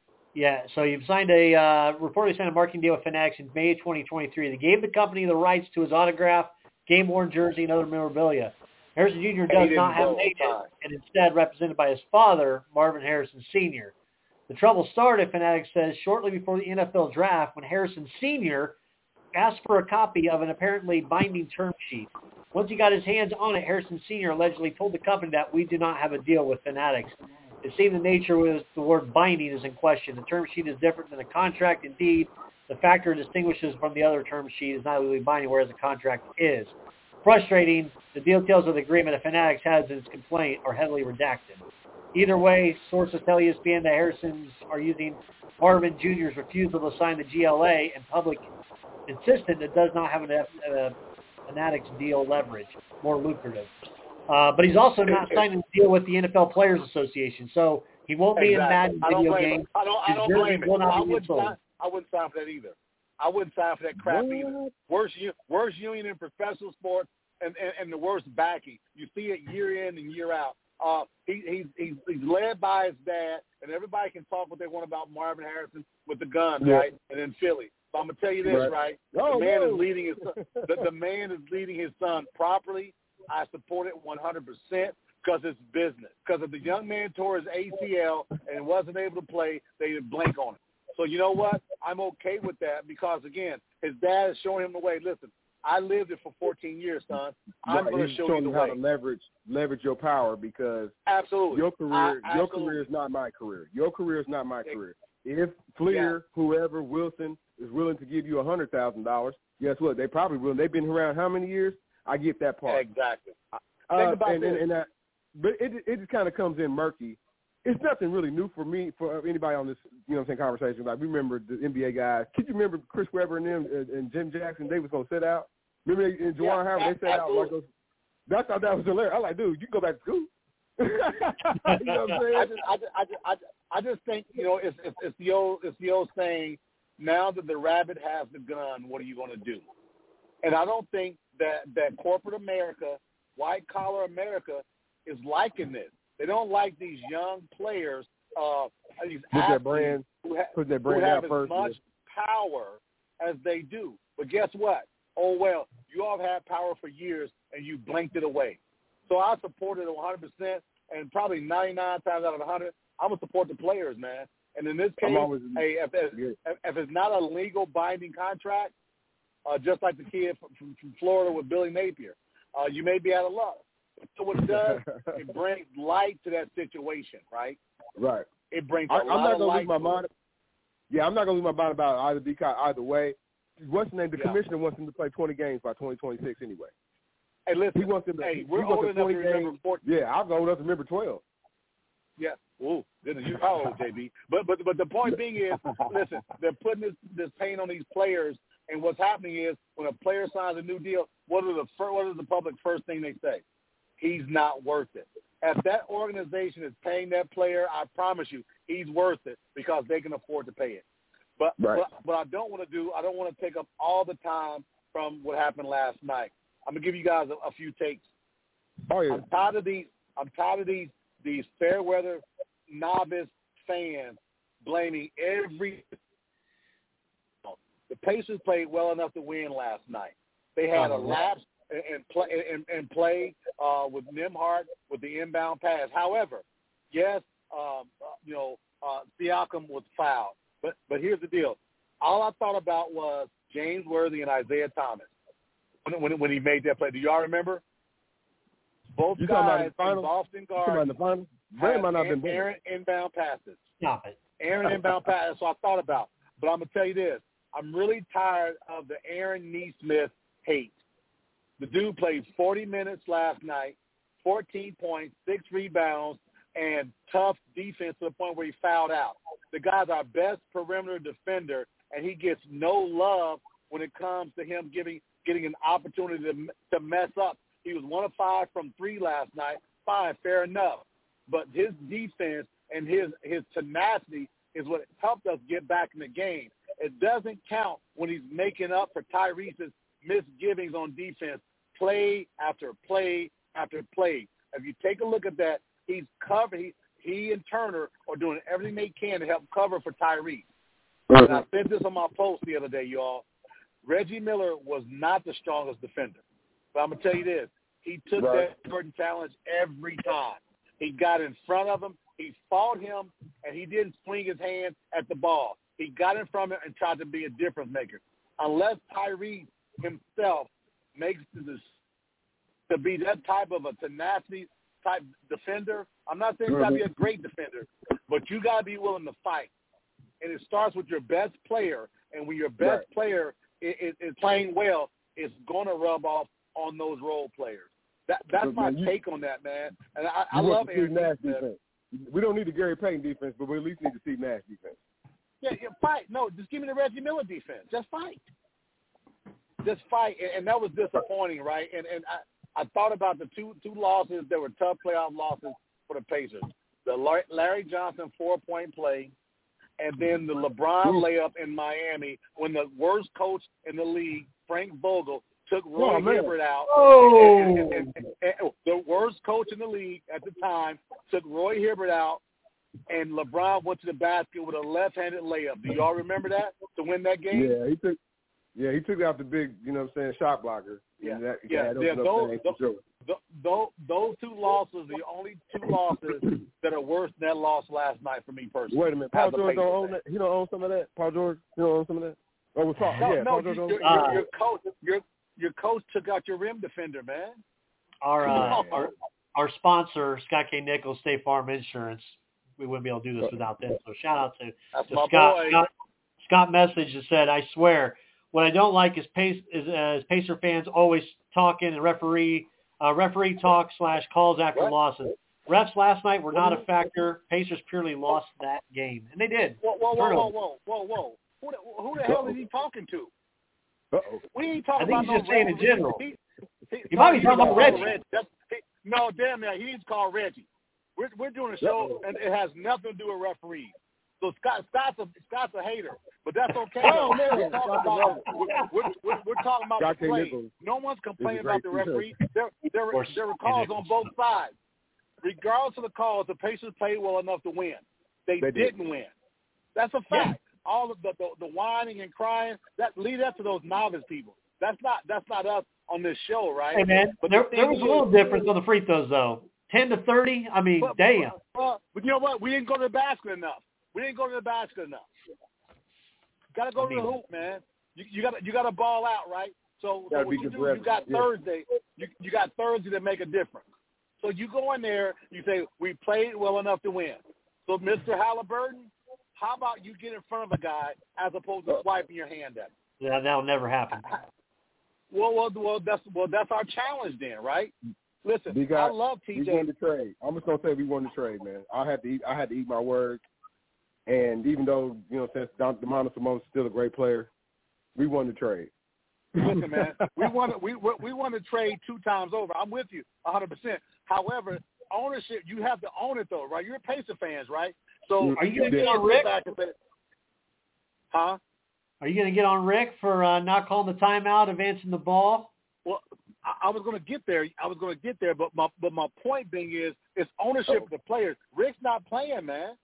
so you've signed reportedly signed a marketing deal with Fanatics in May 2023. They gave the company the rights to his autograph, game-worn jersey, and other memorabilia. Harrison Jr. does not have an agent and instead represented by his father, Marvin Harrison Sr. The trouble started, Fanatics says, shortly before the NFL draft when Harrison Sr. asked for a copy of an apparently binding term sheet. Once he got his hands on it, Harrison Sr. allegedly told the company that we do not have a deal with Fanatics. It seemed the nature was the word binding is in question. The term sheet is different than a contract. Indeed, the factor it distinguishes from the other term sheet is not legally binding, whereas a contract is. Frustrating, the details of the agreement that Fanatics has in its complaint are heavily redacted. Either way, sources tell ESPN that Harrisons are using Marvin Jr.'s refusal to sign the GLA and public insistent it does not have a Fanatics deal leverage, more lucrative. But he's also not signing a deal with the NFL Players Association, so he won't be in Madden video games. I don't blame him. I wouldn't sign for that either. I wouldn't sign for that crap either. Worst union in professional sports and the worst backing. You see it year in and year out. He's led by his dad, and everybody can talk what they want about Marvin Harrison with the gun, right? And in Philly. But I'm gonna tell you this, right? The man is leading his son. The man is leading his son properly. I support it 100% because it's business. Because if the young man tore his ACL and wasn't able to play, they would blank on it. So you know what? I'm okay with that because, again, his dad is showing him the way. Listen, I lived it for 14 years, son. I'm going to show you the way. How to leverage your power because your career is not my career. Your career is not my career. If Fleer, whoever, Wilson is willing to give you $100,000, guess what? They probably will. They've been around how many years? I get that part. Exactly. Think about this. But it just kind of comes in murky. It's nothing really new for me, for anybody on this, you know what I'm saying, conversation. Like, we remember the NBA guys. Could you remember Chris Webber and them and Jim Jackson? They was going to sit out. Remember in Juwan Howard, they sat out. Like those, I thought that was hilarious. I was like, dude, you can go back to school. You know what I'm saying? I just think, you know, it's the old saying, now that the rabbit has the gun, what are you going to do? And I don't think that corporate America, white-collar America, is liking this. They don't like these young players, these athletes who have as much power as they do. But guess what? Oh, well, you all have had power for years, and you blinked it away. So I support it 100%. and probably 99 times out of 100, I'm going to support the players, man. And in this case, if it's not a legal binding contract, just like the kid from Florida with Billy Napier, you may be out of luck. So what it does, it brings light to that situation, right? Right. It brings I'm not gonna lose my mind. It. Yeah, I'm not going to lose my mind about either way. What's the name? The commissioner wants him to play 20 games by 2026 anyway. Hey, listen. He wants him to, we're old enough to remember 14. Yeah, I'm old enough to remember 12. Yeah. Oh, goodness, you how old, JB? But the point being is, listen, they're putting this pain on these players, and what's happening is when a player signs a new deal, what is the public first thing they say? He's not worth it. If that organization is paying that player, I promise you, he's worth it because they can afford to pay it. But what I don't want to take up all the time from what happened last night. I'm gonna give you guys a few takes. Oh yeah. I'm tired of these fair weather novice fans blaming every. The Pacers played well enough to win last night. They had a lapse in play with Nembhard with the inbound pass. However, yes, Siakam was fouled. But here's the deal. All I thought about was James Worthy and Isaiah Thomas when he made that play. Do y'all remember? Both guys in Boston Garden had Aaron inbound passes. Stop it. Aaron inbound passes. So I thought about. But I'm going to tell you this. I'm really tired of the Aaron Nesmith hate. The dude played 40 minutes last night, 14 points, 6 rebounds, and tough defense to the point where he fouled out. The guy's our best perimeter defender, and he gets no love when it comes to him getting an opportunity to mess up. He was 1 of 5 from 3 last night. Fine, fair enough. But his defense and his tenacity is what helped us get back in the game. It doesn't count when he's making up for Tyrese's misgivings on defense, play after play after play. If you take a look at that, he's covered. He and Turner are doing everything they can to help cover for Tyrese. And I said this on my post the other day, y'all. Reggie Miller was not the strongest defender. But I'm going to tell you this. He took that Jordan challenge every time. He got in front of him. He fought him, and he didn't swing his hand at the ball. He got in front of it and tried to be a difference maker. Unless Tyrese himself makes this to be that type of a tenacity type defender, I'm not saying you got to be a great defender, but you got to be willing to fight. And it starts with your best player, and when your best player is playing well, it's going to rub off on those role players. That's my take on that, man. And I love Aaron Nesmith. We don't need the Gary Payton defense, but we at least need to see Nash defense. Yeah, fight. No, just give me the Reggie Miller defense. Just fight. Just fight. And that was disappointing, right? And I thought about the two losses that were tough playoff losses for the Pacers. The Larry Johnson 4-point play, and then the LeBron layup in Miami when the worst coach in the league, Frank Vogel, took Roy Hibbert out. And the worst coach in the league at the time took Roy Hibbert out, and LeBron went to the basket with a left-handed layup. Do y'all remember that to win that game? Yeah, he took out the big, shot blocker. Those two losses, the only two losses that are worse than that loss last night for me personally. Wait a minute, Paul George don't own that. He don't own some of that. Paul George, you don't own some of that. Oh, we'll talk. Your coach took out your rim defender, man. Our sponsor, Scott K. Nichols, State Farm Insurance. We wouldn't be able to do this without them. So shout out to Scott. Scott messaged and said, "I swear, what I don't like is Pacer fans always talking and referee talk / calls after losses. Refs last night were not a factor. Pacers purely lost that game, and they did. Whoa! Who the hell is he talking to? We ain't talking about he's just saying in general. He might be talking about Reggie. No, damn it, he needs to call Reggie. We're doing a show, and it has nothing to do with referees. So Scott's a hater, but that's okay. We're talking about the play. No one's complaining about the referee. There were calls on both sides. Regardless of the calls, the Pacers played well enough to win. They didn't win. That's a fact. Yeah. All of the whining and crying, leave that to those novice people. That's not us on this show, right? Hey man, but there was a little difference on the free throws though. 10 to 30. I mean, damn. But you know what? We didn't go to the basket enough. Got to go to the hoop, man. You got to ball out, right? So what you do, you got Thursday. You got Thursday to make a difference. So you go in there, you say, we played well enough to win. So, Mr. Halliburton, how about you get in front of a guy as opposed to swiping your hand at him? Yeah, that'll never happen. Well, that's our challenge then, right? Listen, I love TJ. We won the trade. I'm just gonna say we won the trade, man. I had to eat my words. And even though, since Domantas Sabonis is still a great player, we won the trade. Listen, man, we won the trade 2 times over. I'm with you 100%. However, ownership, you have to own it, though, right? You're Pacer fans, right? So are you going to get on Rick? Huh? Are you going to get on Rick for not calling the timeout, advancing the ball? Well, I was going to get there. But my point being is, it's ownership of the players. Rick's not playing, man.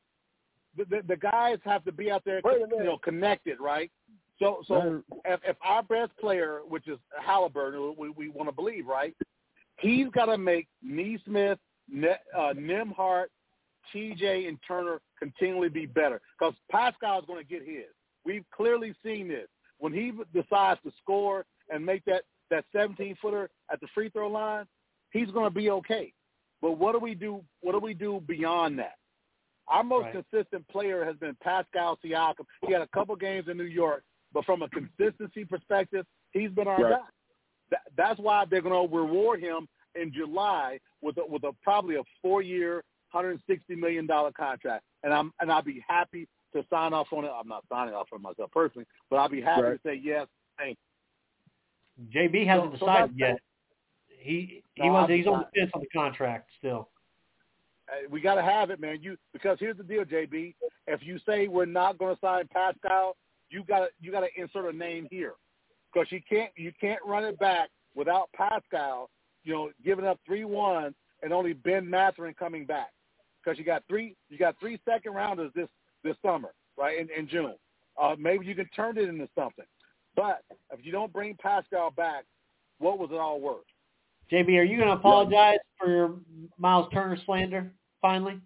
The guys have to be out there, connected, right? So if our best player, which is Halliburton, we want to believe, right? He's got to make Neesmith, Nembhard, TJ, and Turner continually be better because Pascal is going to get his. We've clearly seen this. When he decides to score and make that 17-footer at the free throw line, he's going to be okay. But what do we do? What do we do beyond that? Our most consistent player has been Pascal Siakam. He had a couple games in New York, but from a consistency perspective, he's been our guy. That's why they're going to reward him in July with probably a 4-year, $160 million contract. And I'll be happy to sign off on it. I'm not signing off on myself personally, but I'll be happy to say yes. Thank you. JB hasn't decided yet. He's on the fence on the contract still. We got to have it, man. Because here's the deal, JB. If you say we're not going to sign Pascal, you got to insert a name here, because you can't run it back without Pascal, giving up 3-1 and only Ben Mathurin coming back, because you got three second rounders this summer, right, in June. Maybe you can turn it into something, but if you don't bring Pascal back, what was it all worth? JB, are you going to apologize for your Miles Turner slander finally?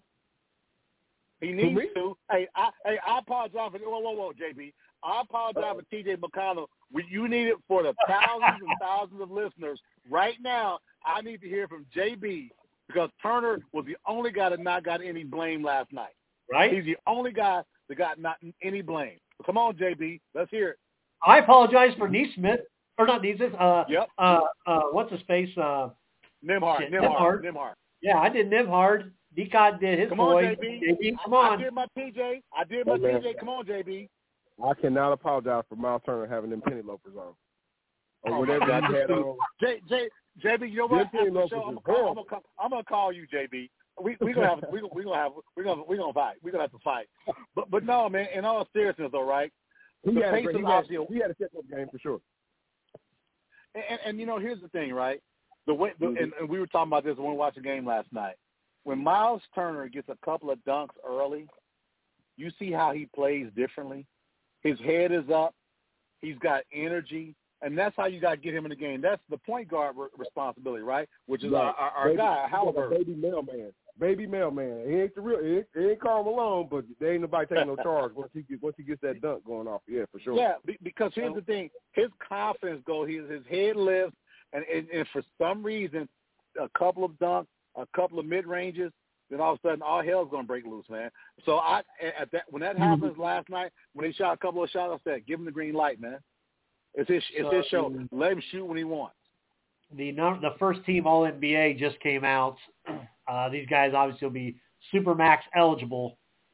He needs to. Hey, I apologize for – whoa, JB. I apologize for T.J. McConnell. You need it for the thousands and thousands of listeners. Right now, I need to hear from JB, because Turner was the only guy that not got any blame last night. Right? He's the only guy that got not any blame. Come on, JB. Let's hear it. I apologize for Neesmith. Or not Neesmith. What's his face? Nembhard. Yeah, I did Nembhard. Decod did his come boy. On, JB. Come on. I did my TJ. Come on, JB. I cannot apologize for Miles Turner having them penny loafers on. Or whatever he had on. JB, you know what? I'm gonna call you, JB. We're gonna fight. We're gonna have to fight. But no, man. In all seriousness, though, right? He had a step-up game for sure. And here's the thing, right? And we were talking about this when we watched the game last night. When Miles Turner gets a couple of dunks early, you see how he plays differently. His head is up. He's got energy. And that's how you got to get him in the game. That's the point guard responsibility, right? Which is our guy, Halliburton. Baby mailman. He ain't the real. It ain't Karl Malone, but there ain't nobody taking no charge once he gets that dunk going off. Yeah, for sure. Yeah, because here's the thing: his confidence goes. His head lifts, and for some reason, a couple of dunks, a couple of mid ranges, then all of a sudden, all hell's gonna break loose, man. So when that happens last night, when he shot a couple of shots, I said, give him the green light, man. It's his show. Let him shoot when he wants. The first team All-NBA just came out. These guys obviously will be Supermax eligible.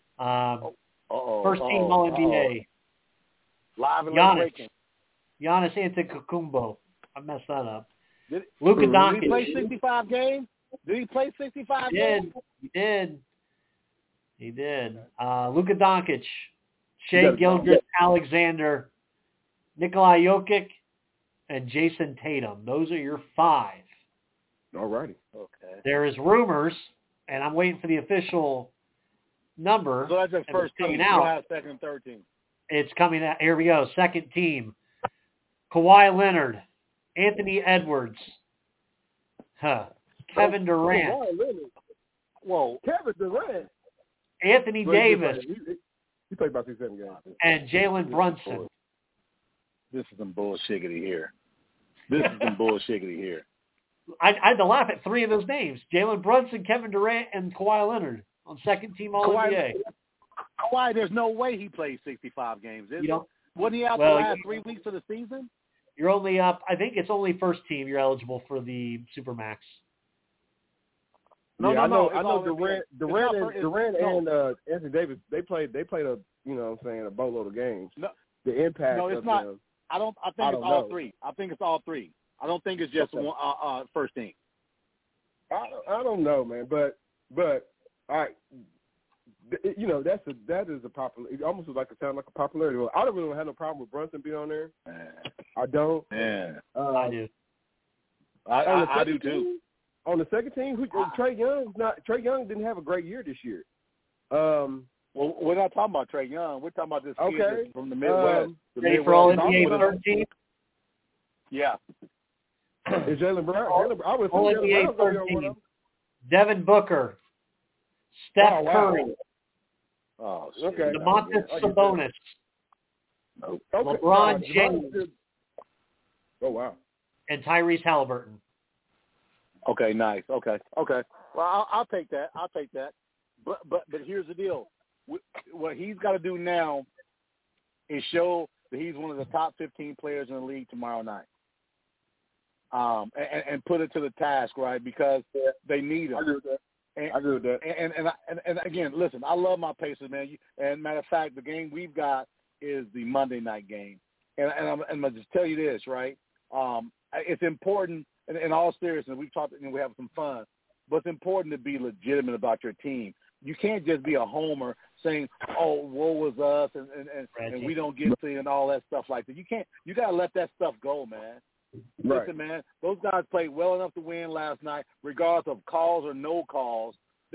First team All-NBA. Live and breaking. Giannis Antetokounmpo. I messed that up. Luka Doncic. Did he play 65 games? Did he play 65 games? He did. Luka Doncic, Shai Gilgeous-Alexander, Nikola Jokic, and Jason Tatum. Those are your 5. All righty. Okay. There is rumors, and I'm waiting for the official number. So that's the first team. Out. Second and third team. It's coming out. Here we go. Second team. Kawhi Leonard, Anthony Edwards, Kevin Durant. Whoa, Kevin Durant. Anthony Davis. He played about 6-7 games. And Jalen Brunson. This is some bullshiggity here. I had to laugh at three of those names: Jalen Brunson, Kevin Durant, and Kawhi Leonard on second-team All-NBA. Kawhi, there's no way he plays 65 games. Wasn't he out the last 3 weeks of the season? You're only up. I think it's only first team you're eligible for the Supermax. No. I know Durant and Anthony Davis. They played a a boatload of games. No, the impact. No, it's not. Them, I think it's all three. I think it's all three. I don't think it's just one first team. I don't know, man, but all right. That is a popular. It almost sound like a popularity. I don't really have no problem with Brunson being on there. I don't. Yeah, I do. I do too. On the second team, Trae Young didn't have a great year this year. Well, we're not talking about Trae Young. We're talking about this kid from the Midwest. Ready for all NBA third team? Yeah. Is Jalen Brown? I would all NBA third team. Devin Booker, Steph Curry. Oh, okay. Domantas Sabonis. Okay. LeBron James. Oh, wow. And Tyrese Halliburton. Okay, nice. Okay. Well, I'll take that. But here's the deal. What he's got to do now is show that he's one of the top 15 players in the league tomorrow night. And put it to the task, right? Because they need him. I agree with that. And again, listen, I love my Pacers, man. And matter of fact, the game we've got is the Monday night game. And I'm going to just tell you this, right? It's important, and in all seriousness, we've talked and we have some fun, but it's important to be legitimate about your team. You can't just be a homer saying, "Oh, woe was us," and we don't get to you and all that stuff like that. You can't. You got to let that stuff go, man. Right. Listen, man, those guys played well enough to win last night, regardless of calls or no calls.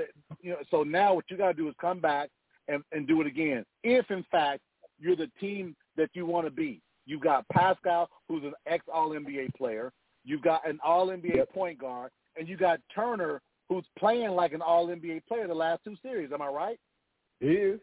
So now what you got to do is come back and do it again. If, in fact, you're the team that you want to be. You've got Pascal, who's an ex-All-NBA player. You've got an All-NBA point guard. And you got Turner, who's playing like an All-NBA player the last two series. Am I right? He is.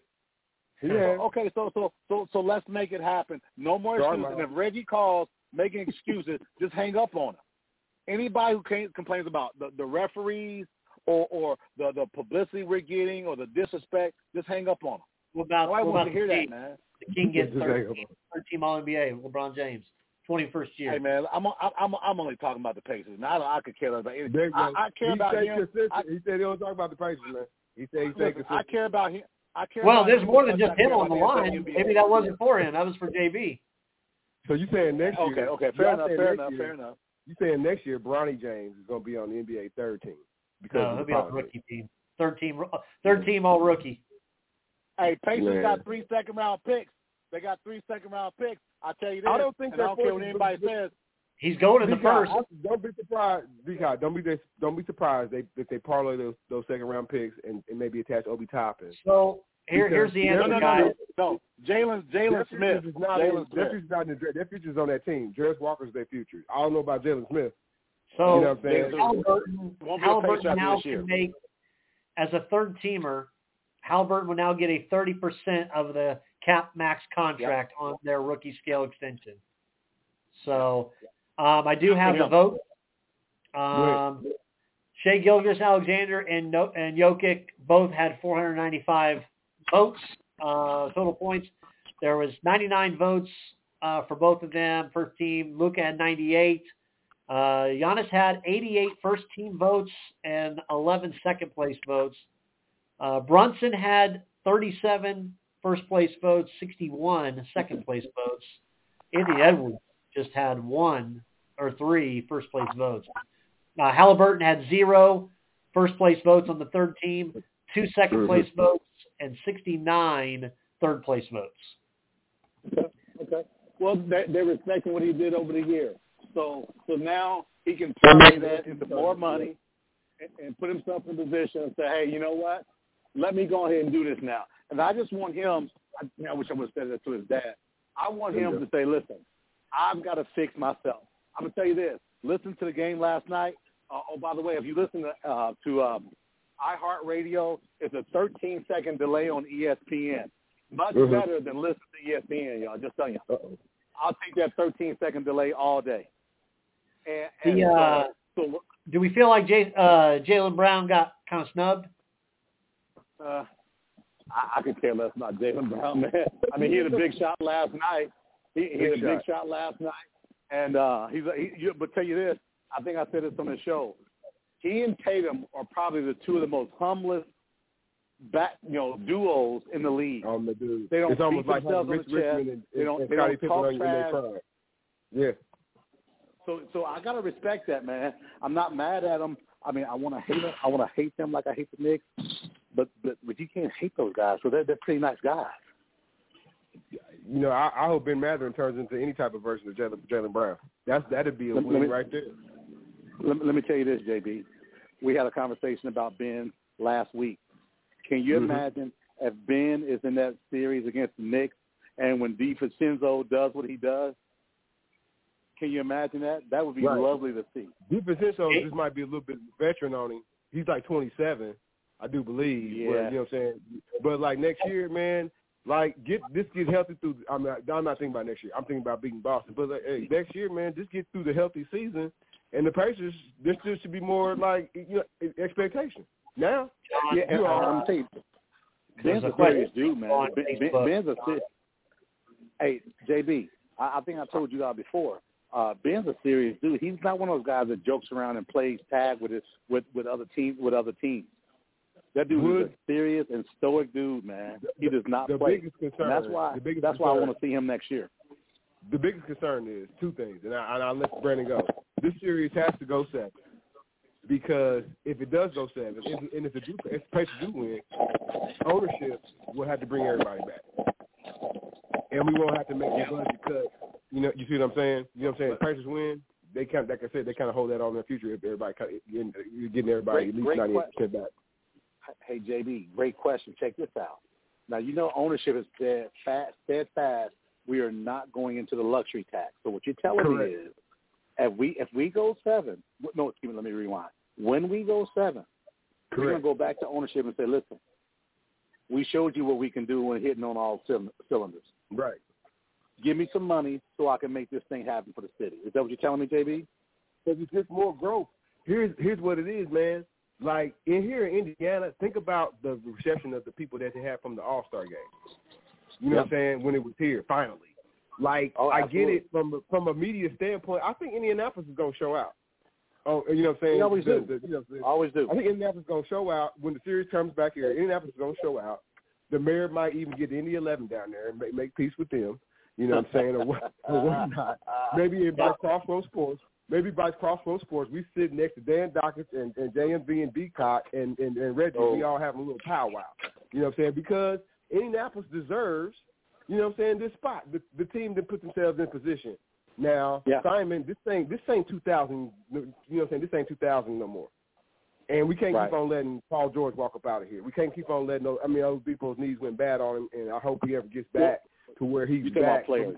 Okay, so let's make it happen. No more excuses. And if Reggie calls making excuses, just hang up on him. Anybody who complains about the referees or the publicity we're getting or the disrespect, just hang up on them. I want to hear that, man. The King gets third team All-NBA, LeBron James, 21st year. Hey, man, I'm only talking about the Pacers. Now, I could care about anything. I care about him. He said he don't talk about the Pacers, man. He said consistent. I care about him. There's more than just him on the line. Maybe that wasn't for him. That was for JB. So you saying next year? Okay, fair enough. You saying next year, Bronny James is going to be on the NBA third team? No, he'll be on the rookie team. Third team all rookie. Hey, Pacers got 3 second-round picks. They got 3 second-round picks. I tell you this. I don't care what anybody says. He's going in the first. Don't be surprised, B-Cod. Don't be surprised if they parlay those second-round picks and maybe attach Obi Toppin. So here's the answer, guys. No, Jalen Smith. Their future's on that team. Jarris Walker's their future. I don't know about Jalen Smith. So you know what I'm saying? Halliburton now can make, as a third-teamer, Halliburton will now get a 30% of the cap max contract on their rookie scale extension. So I do have the vote. Shai Gilgeous-Alexander and Jokic both had 495 votes, total points. There was 99 votes for both of them, first team. Luka had 98. Giannis had 88 first-team votes and 11 second-place votes. Brunson had 37 first-place votes, 61 second-place votes. Anthony Edwards just had 1 or 3 first-place votes. Halliburton had 0 first-place votes on the third team, 2 second-place votes, and 69 third-place votes. Okay. Well, they're respecting what he did over the year. So now he can parlay that into more money and put himself in a position and say, hey, you know what? Let me go ahead and do this now. And I just want him, I wish I would have said that to his dad. I want him to say, listen, I've got to fix myself. I'm going to tell you this. Listen to the game last night. by the way, if you listen to iHeartRadio, it's a 13-second delay on ESPN. Much better than listening to ESPN, y'all. Just telling you. I'll take that 13-second delay all day. Do we feel like Jaylen Brown got kind of snubbed? I could care less about Jaylen Brown, man. I mean, he had a big shot last night. He had a big shot last night. And but tell you this, I think I said this on the show. He and Tatum are probably the two of the most humblest duos in the league. They don't beat themselves on the chest. They don't talk trash. Yeah. So I gotta respect that, man. I'm not mad at them. I mean, I want to hate them. I want to hate them like I hate the Knicks. But you can't hate those guys. So they're pretty nice guys. You know, I hope Ben Mathurin turns into any type of version of Jaylen Brown. That'd be a win right there. Let me tell you this, JB. We had a conversation about Ben last week. Can you imagine if Ben is in that series against the Knicks, and when DiVincenzo does what he does? Can you imagine that? That would be lovely to see. DiVincenzo just might be a little bit veteran on him. He's like 27, I do believe. Yeah. But, you know what I'm saying? But, like, next year, man, like, get healthy through – I'm not thinking about next year. I'm thinking about beating Boston. But, like, hey, next year, man, just get through the healthy season. And the Pacers, there still should be more, like, expectation. Now, I'm telling you, Ben's a serious dude, man. Ben's a serious – hey, JB, I think I told you that before. Ben's a serious dude. He's not one of those guys that jokes around and plays tag with other teams. That dude is a serious and stoic dude, man. He does not play. Biggest concern, that's why I want to see him next year. The biggest concern is two things, and I'll let Brandon go. This series has to go 7 because if it does go 7, and if the Pacers do win, ownership will have to bring everybody back, and we won't have to make a budget cut. You know, you see what I'm saying? You know what I'm saying? If Pacers win, they kind of, like I said, they kind of hold that on their future if everybody you're getting everybody at least 98% back. Hey, JB, great question. Check this out. Now, you know ownership is steadfast. We are not going into the luxury tax. So what you're telling me is if we go 7, no, excuse me, let me rewind. When we go 7, we're going to go back to ownership and say, listen, we showed you what we can do when hitting on all cylinders. Right. Give me some money so I can make this thing happen for the city. Is that what you're telling me, JB? Because it's just more growth. Here's what it is, man. Like, here in Indiana, think about the reception of the people that they had from the All-Star game. You know what I'm saying? When it was here, finally. Like, I get it from a media standpoint. I think Indianapolis is going to show out. Oh, you know what I'm saying? They always do. Always do. I think Indianapolis is going to show out. When the series comes back here, Indianapolis is going to show out. The mayor might even get the Indy 11 down there and make peace with them. You know what I'm saying? Or whatnot. Maybe invite Crossroads Sports. We sit next to Dan Dockett and JMV and Beacott and Reggie. We all have a little powwow. You know what I'm saying? Because Indianapolis deserves, you know what I'm saying, this spot. The team that put themselves in position. Now, Simon, this ain't 2000. You know what I'm saying? This ain't 2000 no more. And we can't keep on letting Paul George walk up out of here. We can't keep on letting those people's knees went bad on him, and I hope he ever gets back to where he's back. We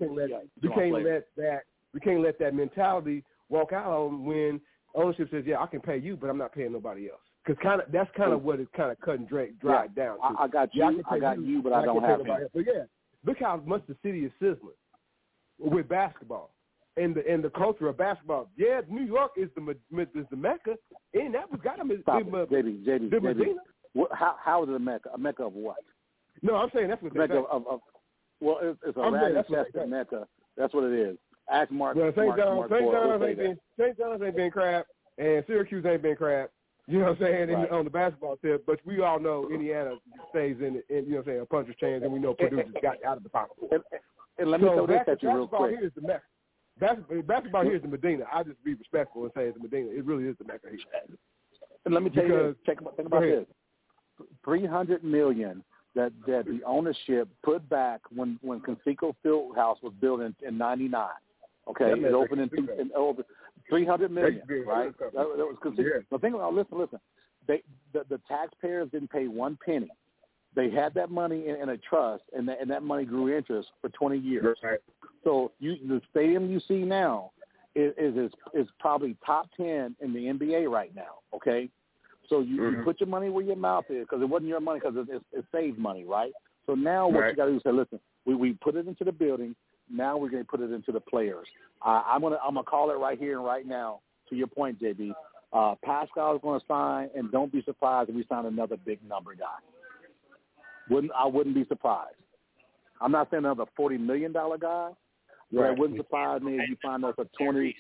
can't let that mentality walk out on him when ownership says, I can pay you, but I'm not paying nobody else. Because that's kind of what it's kind of cut and dried down to. I got you, but I don't have him. But look how much the city is sizzling with basketball and the culture of basketball. Yeah, New York is the Mecca. Indianapolis got them. JB. How is it a Mecca? A Mecca of what? No, I'm saying that's what they're saying. It's a rag-infested Mecca. That's what it is. Ask Mark. Well, St. John's ain't been crap, and Syracuse ain't been crap. You know what I'm saying? On the basketball tip, but we all know Indiana stays in you know what I'm saying, a puncher's chance, and we know Purdue just got out of the Final Four. And let me throw this at you real quick. Here is the Mecca. Basketball here is the Medina. I just be respectful and say it's the Medina. It really is the Mecca here. And let me tell you this. Think about this. $300 million that the ownership put back when Conseco Fieldhouse was built in '99. Okay, it opened in over $300 million, right? That was Conseco. But think about, listen. The taxpayers didn't pay one penny. They had that money in a trust, and that money grew interest for 20 years. Right. So the stadium you see now is probably top 10 in the NBA right now. Okay, so you put your money where your mouth is, because it wasn't your money, because it saved money, right? So now what you got to do is say, listen, we put it into the building. Now we're going to put it into the players. I'm gonna call it right here and right now. To your point, JB, Pascal is going to sign, and don't be surprised if we sign another big number guy. I wouldn't be surprised. I'm not saying another $40 million guy, but it wouldn't surprise me if you find us a 20.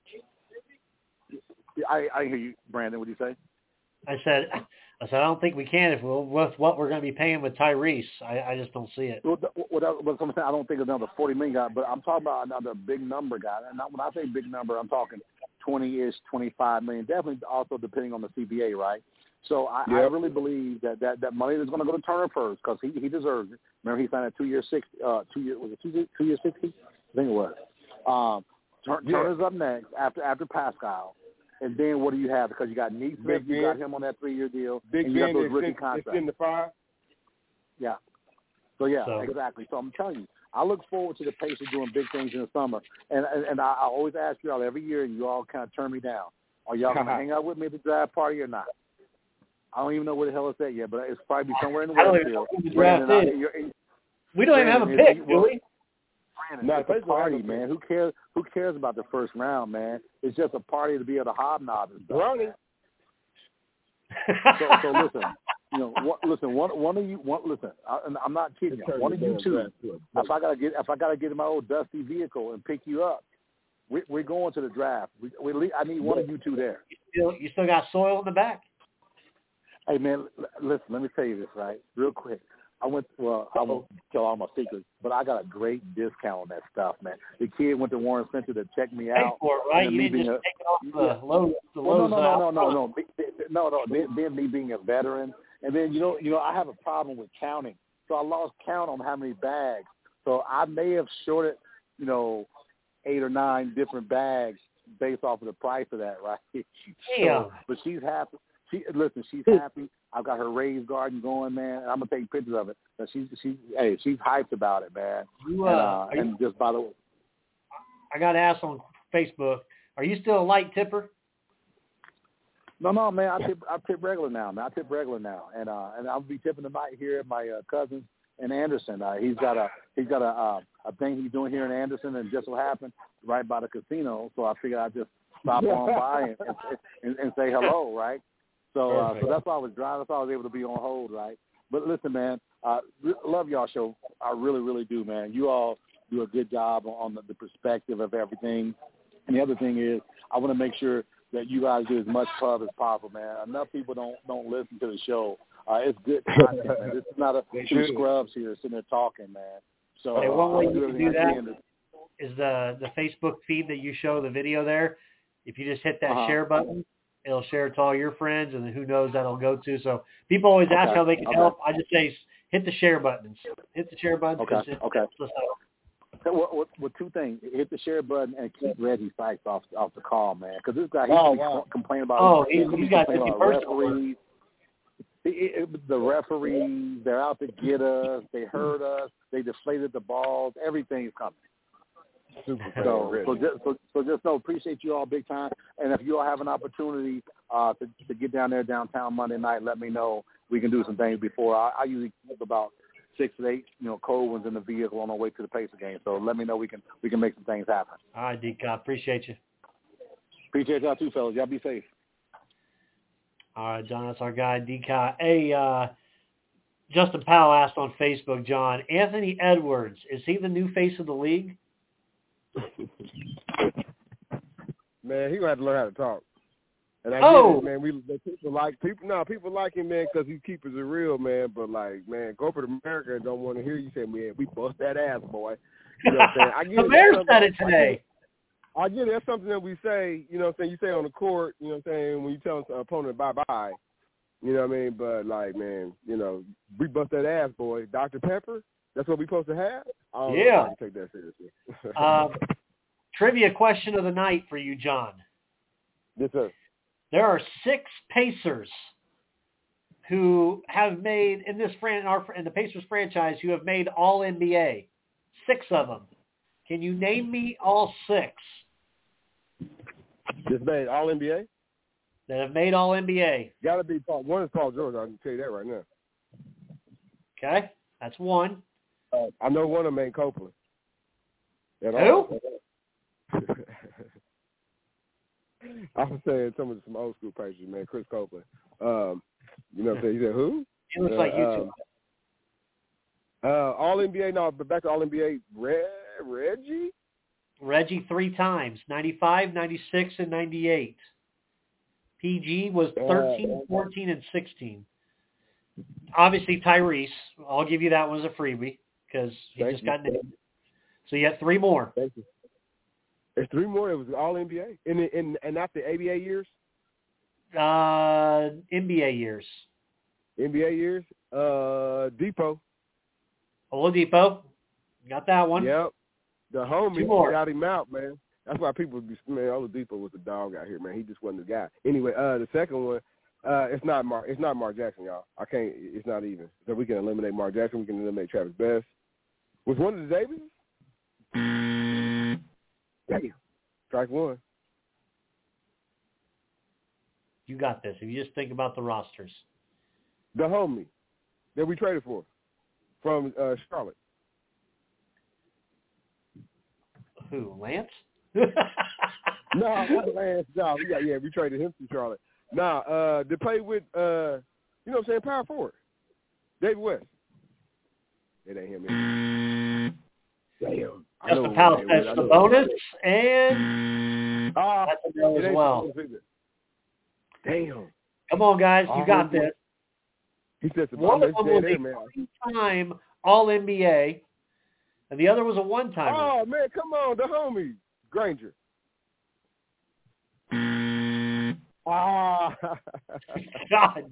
I hear you, Brandon. What do you say? I said I don't think we can with what we're going to be paying with Tyrese. I just don't see it. Well, I don't think another $40 million guy, but I'm talking about another big number guy. And when I say big number, I'm talking 20-ish, $25 million. Definitely also depending on the CBA, right? So I really believe that money is going to go to Turner first, because he deserves it. Remember, he signed a 2 year 60. 2 year, was it 2 year 60? I think it was. Turner's up next after Pascal. And then what do you have? Because you got Neesmith, you got him on that 3 year deal, and you got those rookie contracts. In the fire. Yeah. So exactly. So I'm telling you, I look forward to the Pacers doing big things in the summer. And I always ask you all every year, and you all kind of turn me down. Are y'all going to hang out with me at the draft party or not? I don't even know where the hell it's at yet, but it's probably somewhere in the Westfield. We don't even have a pick, do we? It's a party, man. Who cares about the first round, man? It's just a party to be able to hobnob and stuff. Running. So listen. One of you. Listen, I'm not kidding you. One of you two. If I gotta get in my old dusty vehicle and pick you up, we're going to the draft. I need one of you two there. You still got soil in the back. Hey man, listen. Let me tell you this real quick. I won't tell all my secrets, but I got a great discount on that stuff, man. The kid went to Warren Center to check me out. Pay for it, right? You didn't just take it off the Lowe's. No. Then me being a veteran, and then you know, I have a problem with counting, so I lost count on how many bags. So I may have shorted, 8 or 9 different bags based off of the price of that, right? Yeah. But she's happy. She's happy. I've got her raised garden going, man. I'm gonna take pictures of it. But she's hyped about it, man. And just by the way, I got to ask on Facebook, are you still a light tipper? No, man. I tip regular now, man. And I'll be tipping tonight here at my cousin in Anderson. He's got a thing he's doing here in Anderson, and just so happened right by the casino. So I figured I'd just stop on by and say hello, right? So that's why I was driving. That's why I was able to be on hold, right? But listen, man, love y'all show. I really, really do, man. You all do a good job on the perspective of everything. And the other thing is, I want to make sure that you guys do as much pub as possible, man. Enough people don't listen to the show. It's good content, man. This is not two scrubs here sitting there talking, man. So one way you can do that is the Facebook feed that you show the video there. If you just hit that share button, it'll share it to all your friends, and then who knows that'll go to. So people always ask how they can help. I just say hit the share buttons. Hit the share button. Okay. Well, two things. Hit the share button and keep Reggie Sykes off the call, man. Because this guy, complaining about he's got 50 referees. The referees, they're out to get us. They hurt us. They deflated the balls. Everything's coming. So just know, appreciate you all big time. And if you all have an opportunity to get down there downtown Monday night, let me know. We can do some things before. I usually keep about 6 to 8, cold ones in the vehicle on our way to the Pacer game. So let me know. We can make some things happen. All right, D-Cop. Appreciate you. Appreciate y'all too, fellas. Y'all be safe. All right, John, that's our guy, D-Cop. Hey, Justin Powell asked on Facebook, John, Anthony Edwards, is he the new face of the league? Man, he gonna have to learn how to talk. And I get it, man. People like him, man, because he keeps it real, man. But man, corporate America don't want to hear you say, man, we bust that ass, boy. You know what I'm saying? I get the Bears said it today. I get it. That's something that we say. You know what I'm saying? You say on the court. You know what I'm saying? When you tell an opponent bye. You know what I mean? But man, we bust that ass, boy. Dr. Pepper. That's what we supposed to have? I don't know if I can take that seriously. Trivia question of the night for you, John. Yes, sir. There are 6 Pacers who have made, in the Pacers franchise, who have made All-NBA. 6 of them. Can you name me all 6? Just made All NBA? That have made All NBA. Got to be Paul. One is Paul George. I can tell you that right now. Okay, that's one. I know one of them ain't Copeland. Who? I was saying some old school pages, man. Chris Copeland. You know what I'm saying? You said who? He looks like you two. All NBA. No, but back to All NBA. Reggie. Reggie 3 times, 95, 96, and 98. PG was 13, 14, and 16. Obviously, Tyrese. I'll give you that one as a freebie because he just got named. So you have 3 more. Thank you. There's 3 more. It was All NBA. And not the ABA years? NBA years. NBA years? Depot. Oladipo. Got that one. Yep. The homie 2 more. got him out, man. That's why people be, man, Oladipo was the dog out here, man. He just wasn't the guy. Anyway, the second one, it's not Mark Jackson, y'all. It's not even. So we can eliminate Mark Jackson. We can eliminate Travis Best. Was one of the Davises? Damn. Strike one. You got this. If you just think about the rosters. The homie that we traded for from Charlotte. Who? Lance? No, not Lance. No, we traded him to Charlotte. They played with, you know what I'm saying, power forward. David West. It ain't him either. Damn. Justin Powell says Sabonis, and that's a no as well. Damn. Come on, guys. You got this. He said one of them was a a 3-time All-NBA, and the other was a one-timer. Oh, man, come on. The homie. Granger. God.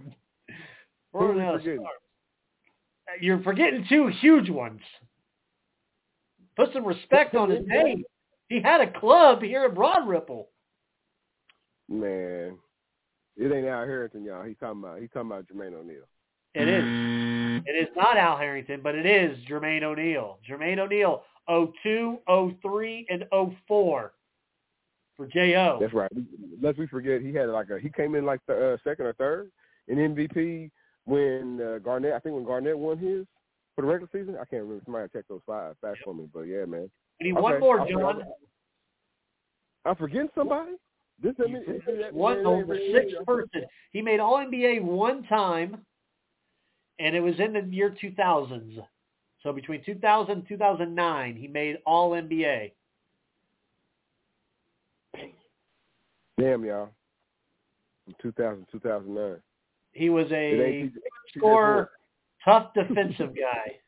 You're forgetting 2 huge ones. Put some respect on his name. He had a club here at Broad Ripple. Man, it ain't Al Harrington, y'all. He's talking about Jermaine O'Neal. It is. It is not Al Harrington, but it is Jermaine O'Neal. Jermaine O'Neal, 02, 03, and 04 for J.O. That's right. Lest we forget, he came in like the second or third in MVP when Garnett won his for the regular season. I can't remember. Somebody check those 5 fast for me, but yeah, man. We need one more, John. I'm forgetting somebody. The 6th person. He made All-NBA 1 time, and it was in the year 2000s. So between 2000 and 2009, he made All-NBA. Damn, y'all. From 2000 to 2009. He was a scorer, tough defensive guy.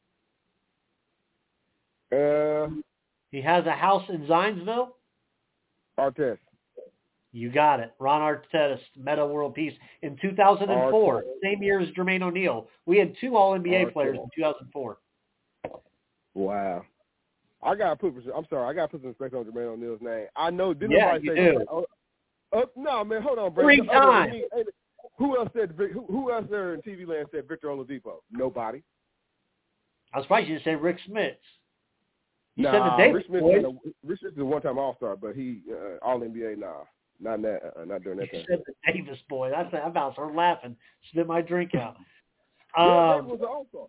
He has a house in Zionsville. Artest. You got it. Ron Artest, Meta World Peace in 2004, same year as Jermaine O'Neal. We had 2 All-NBA players in 2004. Wow. I got to put some respect on Jermaine O'Neal's name. I know. Nobody say no, man, hold on, Brad. 3 times. Who else there in TV land said Victor Oladipo? Nobody. I was surprised you didn't say Rick Smits. You said the Davis boys. Rick Smits is a one-time All-Star, but he All-NBA, not during that time. You said the Davis boy. I about started laughing. Spit my drink out. Davis was an All-Star.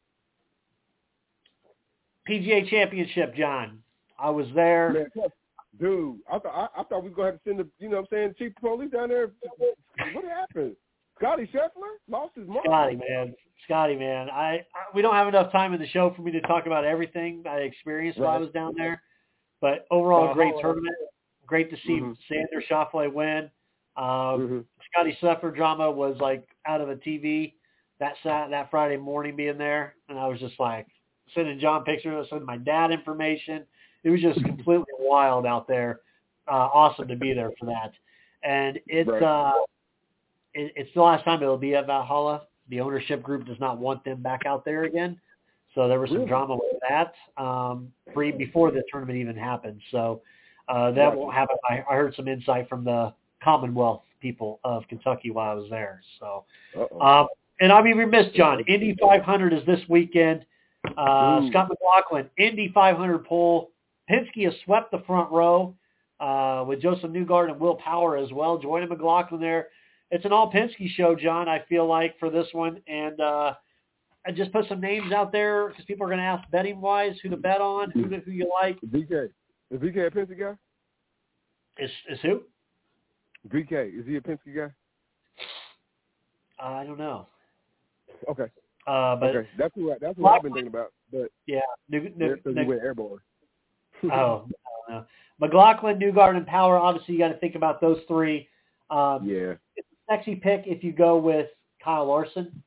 PGA Championship, John. I was there. Man, dude, I thought we were going to have to send the, you know what I'm saying, chief police down there. What happened? Scotty Scheffler lost his mind. Scotty, man. We don't have enough time in the show for me to talk about everything I experienced while I was down there. But overall, great tournament. Great to see Xander Schauffele win. Scotty Scheffler drama was like out of a TV that Friday morning being there. And I was just like sending John pictures, sending my dad information. It was just completely wild out there. Awesome to be there for that. And it's the last time it'll be at Valhalla. The ownership group does not want them back out there again. So there was some drama with that before the tournament even happened. So that won't happen. I heard some insight from the Commonwealth people of Kentucky while I was there. So, and I'll be remiss, John. Indy 500 is this weekend. Scott McLaughlin, Indy 500 pole. Penske has swept the front row. with Joseph Newgarden and Will Power as well. Joining McLaughlin there. It's an all Penske show, John, I feel like, for this one. And I just put some names out there because people are going to ask betting-wise who to bet on, who you like. VK. Is VK a Penske guy? Is who? VK. Is he a Penske guy? I don't know. Okay. But okay. That's what I've been thinking about. But yeah, he went airborne. I don't know. McLaughlin, Newgarden, and Power. Obviously, you got to think about those three. Yeah. It's a sexy pick if you go with Kyle Larson.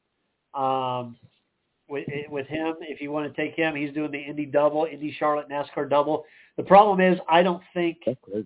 With him, if you want to take him, he's doing the Indy double, Indy Charlotte NASCAR double. The problem is, I don't think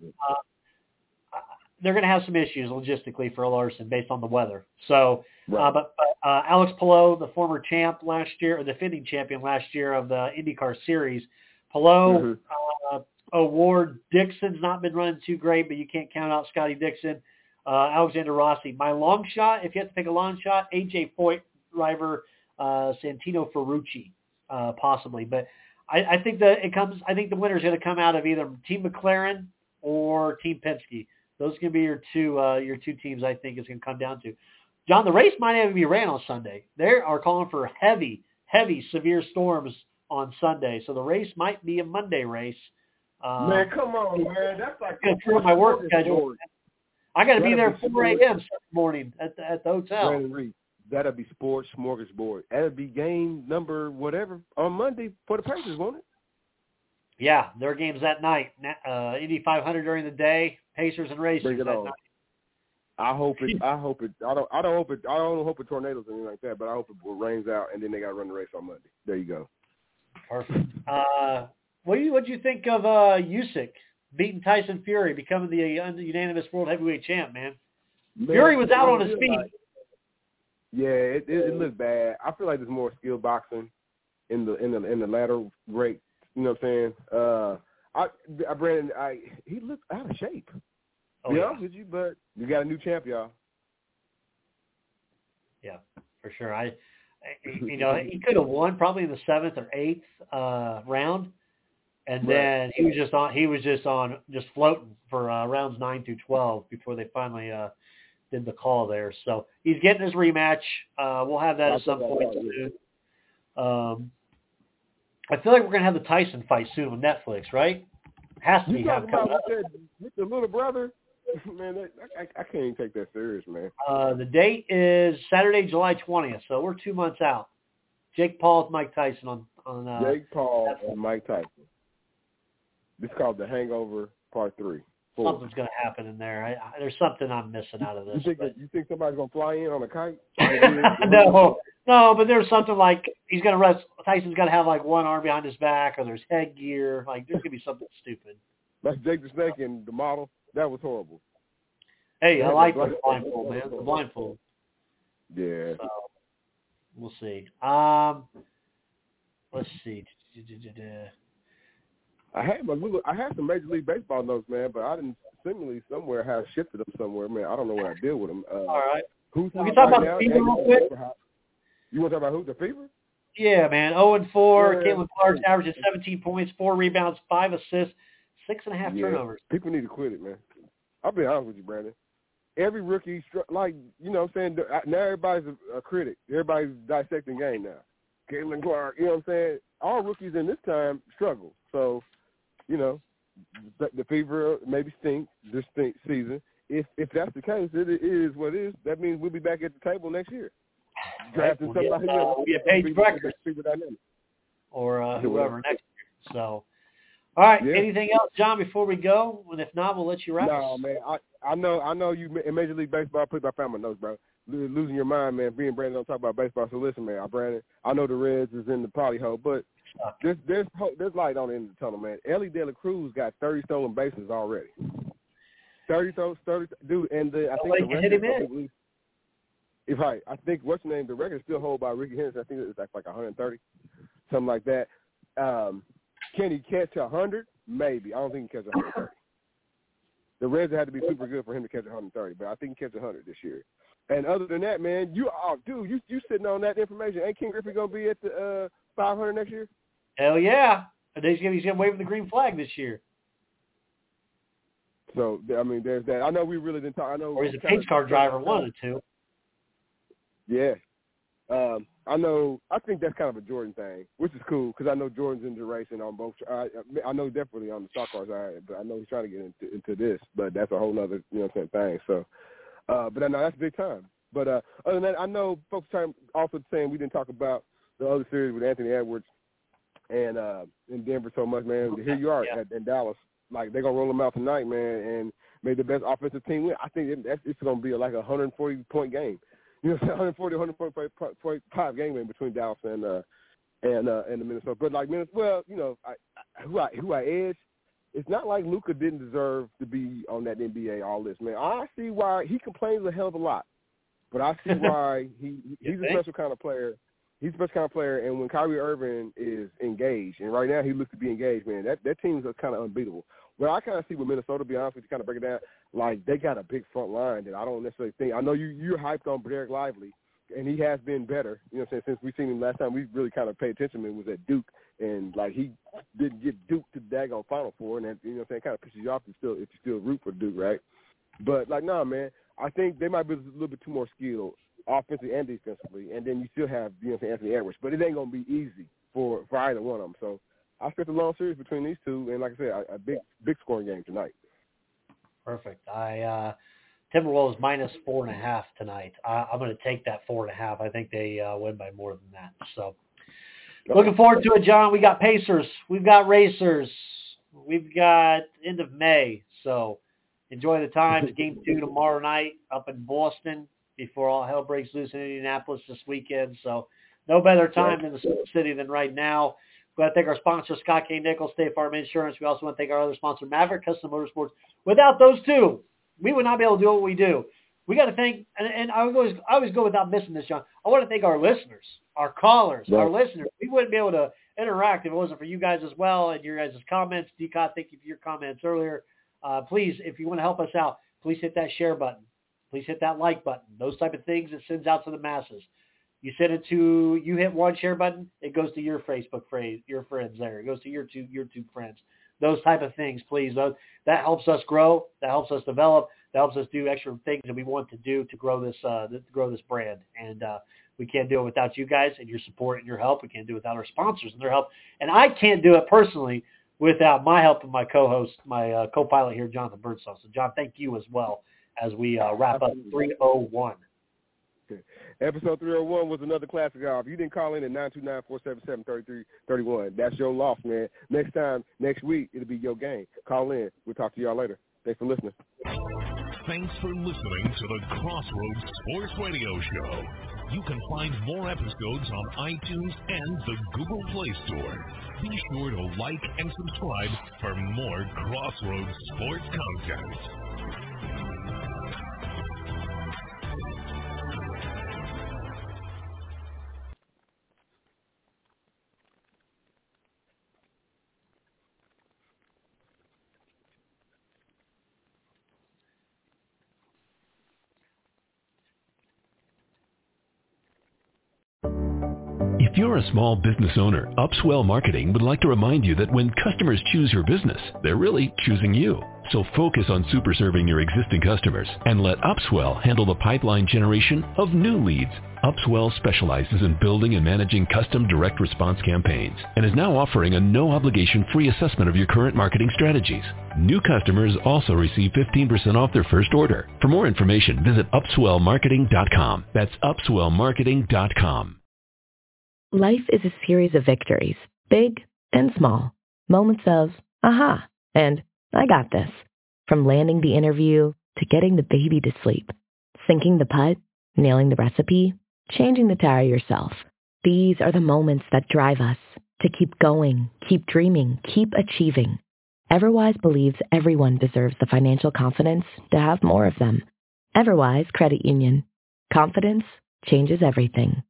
they're going to have some issues logistically for Larson based on the weather. So, right. but Alex Palou, the former champ last year, or defending champion last year of the IndyCar Series, Palou, Award, Dixon's not been running too great, but you can't count out Scotty Dixon. Alexander Rossi. My long shot, if you have to pick a long shot, AJ Foyt driver, Santino Ferrucci, possibly. But I think I think the winner is going to come out of either Team McLaren or Team Penske. Those are going to be your two teams. I think it's going to come down to. John, the race might even be ran on Sunday. They are calling for heavy, severe storms on Sunday, so the race might be a Monday race. Man, come on, man. That's like through my work schedule. I got to be there at 4 a.m. Sunday morning at the hotel. Brandon Reed, that'll be sports smorgasbord. That'll be game number whatever on Monday for the Pacers, won't it? Yeah, their game's that night. Indy 500 during the day, Pacers and Racers that night. I hope it. I don't hope it tornadoes or anything like that, but I hope it rains out and then they got to run the race on Monday. There you go. Perfect. What do you think of Usyk beating Tyson Fury, becoming the unanimous world heavyweight champ, man? Fury was out on his feet. It looked bad. I feel like there's more skill boxing in the latter break. You know what I'm saying? Brandon, he looks out of shape. Oh, be honest with you, but you got a new champ, y'all. Yeah, for sure. He could have won probably in the 7th or 8th round, and then he was just floating for rounds 9 through 12 before they finally did the call there. So he's getting his rematch. We'll have that at some point soon. I feel like we're gonna have the Tyson fight soon on Netflix, right? Has to be. You talking about with the little brother? Man, I can't even take that serious, man. The date is Saturday, July 20th, so we're 2 months out. Jake Paul with Mike Tyson on Jake Paul and Mike Tyson. This is called The Hangover Part 3. Something's going to happen in there. There's something I'm missing out of this. You think somebody's going to fly in on a kite? No, but there's something like he's going to rest. Tyson's got to have like one arm behind his back, or there's headgear. Like there's going to be something stupid. That's Jake the Snake and the model. That was horrible. Hey, I like the blindfold, man. The blindfold. Yeah. So, we'll see. Let's see. I had some Major League Baseball notes, man, but I didn't seemingly somewhere have shifted them somewhere, man. I don't know what I did with them. All right. Who's we can talk about the Fever real quick. You want to talk about who? The Fever? Yeah, man. 0-4. Yeah. Caitlin Clark's averaging 17 points, 4 rebounds, 5 assists, 6.5 turnovers. People need to quit it, man. I'll be honest with you, Brandon. Every rookie, like, you know what I'm saying, now everybody's a critic. Everybody's dissecting game now. Caitlin Clark, you know what I'm saying? All rookies in this time struggle. So, you know, the Fever maybe stink this season. If that's the case, it is what it is. That means we'll be back at the table next year. Drafting somebody else. We'll get Paige Breckers or whoever next year. So, all right. Yeah. Anything else, John, before we go? And if not, we'll let you wrap. No, man. I know you in Major League Baseball. I found my notes, bro. Losing your mind, man. Being Brandon don't talk about baseball. So listen, man. Brandon, I know the Reds is in the potty hole, but there's light on the end of the tunnel, man. Ellie De La Cruz got 30 stolen bases already. 30, dude. And I think the hit him in. Right. I think what's the name? The record is still held by Ricky Henderson. I think it's like 130, something like that. Can he catch 100? Maybe. I don't think he can catch 130. The Reds had to be super good for him to catch 130, but I think he catch 100 this year. And other than that, man, you sitting on that information. Ain't King Griffey gonna be at the 500 next year? Hell yeah! He's gonna wave the green flag this year. So, I mean, there's that. I know we really didn't talk. I know. Or he's a pace car driver, one of the two. Yeah. I think that's kind of a Jordan thing, which is cool because I know Jordan's into racing on both. I know definitely on the stock car side, but I know he's trying to get into this. But that's a whole other, thing. So, but I know that's big time. But other than that, I know folks trying also saying we didn't talk about the other series with Anthony Edwards and in Denver so much, man. Here you are in Dallas. Like, they're going to roll them out tonight, man, and make the best offensive team win. I think it's going to be like a 140-point game. 140, 145 game between Dallas and the Minnesota. But, like, who I edge, it's not like Luka didn't deserve to be on that NBA all this, man. I see why he complains a hell of a lot, but I see why he's a special kind of player. He's a special kind of player, and when Kyrie Irving is engaged, and right now he looks to be engaged, man, that team is kind of unbeatable. Well, I kind of see with Minnesota, to be honest with you, kind of break it down, like they got a big front line that I don't necessarily think. I know you're hyped on Derek Lively, and he has been better, since we've seen him last time we really kind of paid attention to him was at Duke, and, like, he didn't get Duke to the daggone Final Four, and that, kind of pisses you off if you still root for Duke, right? But, like, nah, man, I think they might be a little bit too more skilled offensively and defensively, and then you still have Anthony Edwards. But it ain't going to be easy for either one of them. So I expect a long series between these two, and like I said, a big scoring game tonight. Perfect. Timberwolves minus 4.5 tonight. I'm going to take that 4.5. I think they win by more than that. So looking forward to it, John. We got Pacers. We've got Racers. We've got end of May. So enjoy the times. Game 2 tomorrow night up in Boston before all hell breaks loose in Indianapolis this weekend. So no better time in the city than right now. We want to thank our sponsor, Scott K. Nichols, State Farm Insurance. We also want to thank our other sponsor, Maverick Custom Motorsports. Without those two, we would not be able to do what we do. We got to thank, and I always go without missing this, John. I want to thank our listeners, our callers, our listeners. We wouldn't be able to interact if it wasn't for you guys as well and your guys' comments. Decott, thank you for your comments earlier. Please, if you want to help us out, please hit that share button. Please hit that like button. Those type of things it sends out to the masses. You hit one share button, it goes to your Facebook friends, your friends there. It goes to your two friends. Those type of things, please. That helps us grow. That helps us develop. That helps us do extra things that we want to do to grow this brand. And we can't do it without you guys and your support and your help. We can't do it without our sponsors and their help. And I can't do it personally without my help and my co-host, my co-pilot here, Jonathan Birdsong. So, John, thank you as well as we wrap up 301. Okay. Episode 301 was another classic. If you didn't call in at 929-477-3331, that's your loss, man. Next week, it'll be your game. Call in. We'll talk to y'all later. Thanks for listening. Thanks for listening to the Crossroads Sports Radio Show. You can find more episodes on iTunes and the Google Play Store. Be sure to like and subscribe for more Crossroads Sports content. If you're a small business owner, Upswell Marketing would like to remind you that when customers choose your business, they're really choosing you. So focus on super serving your existing customers and let Upswell handle the pipeline generation of new leads. Upswell specializes in building and managing custom direct response campaigns and is now offering a no-obligation free assessment of your current marketing strategies. New customers also receive 15% off their first order. For more information, visit upswellmarketing.com. That's upswellmarketing.com. Life is a series of victories, big and small. Moments of, aha, and I got this. From landing the interview to getting the baby to sleep. Sinking the putt, nailing the recipe, changing the tire yourself. These are the moments that drive us to keep going, keep dreaming, keep achieving. Everwise believes everyone deserves the financial confidence to have more of them. Everwise Credit Union. Confidence changes everything.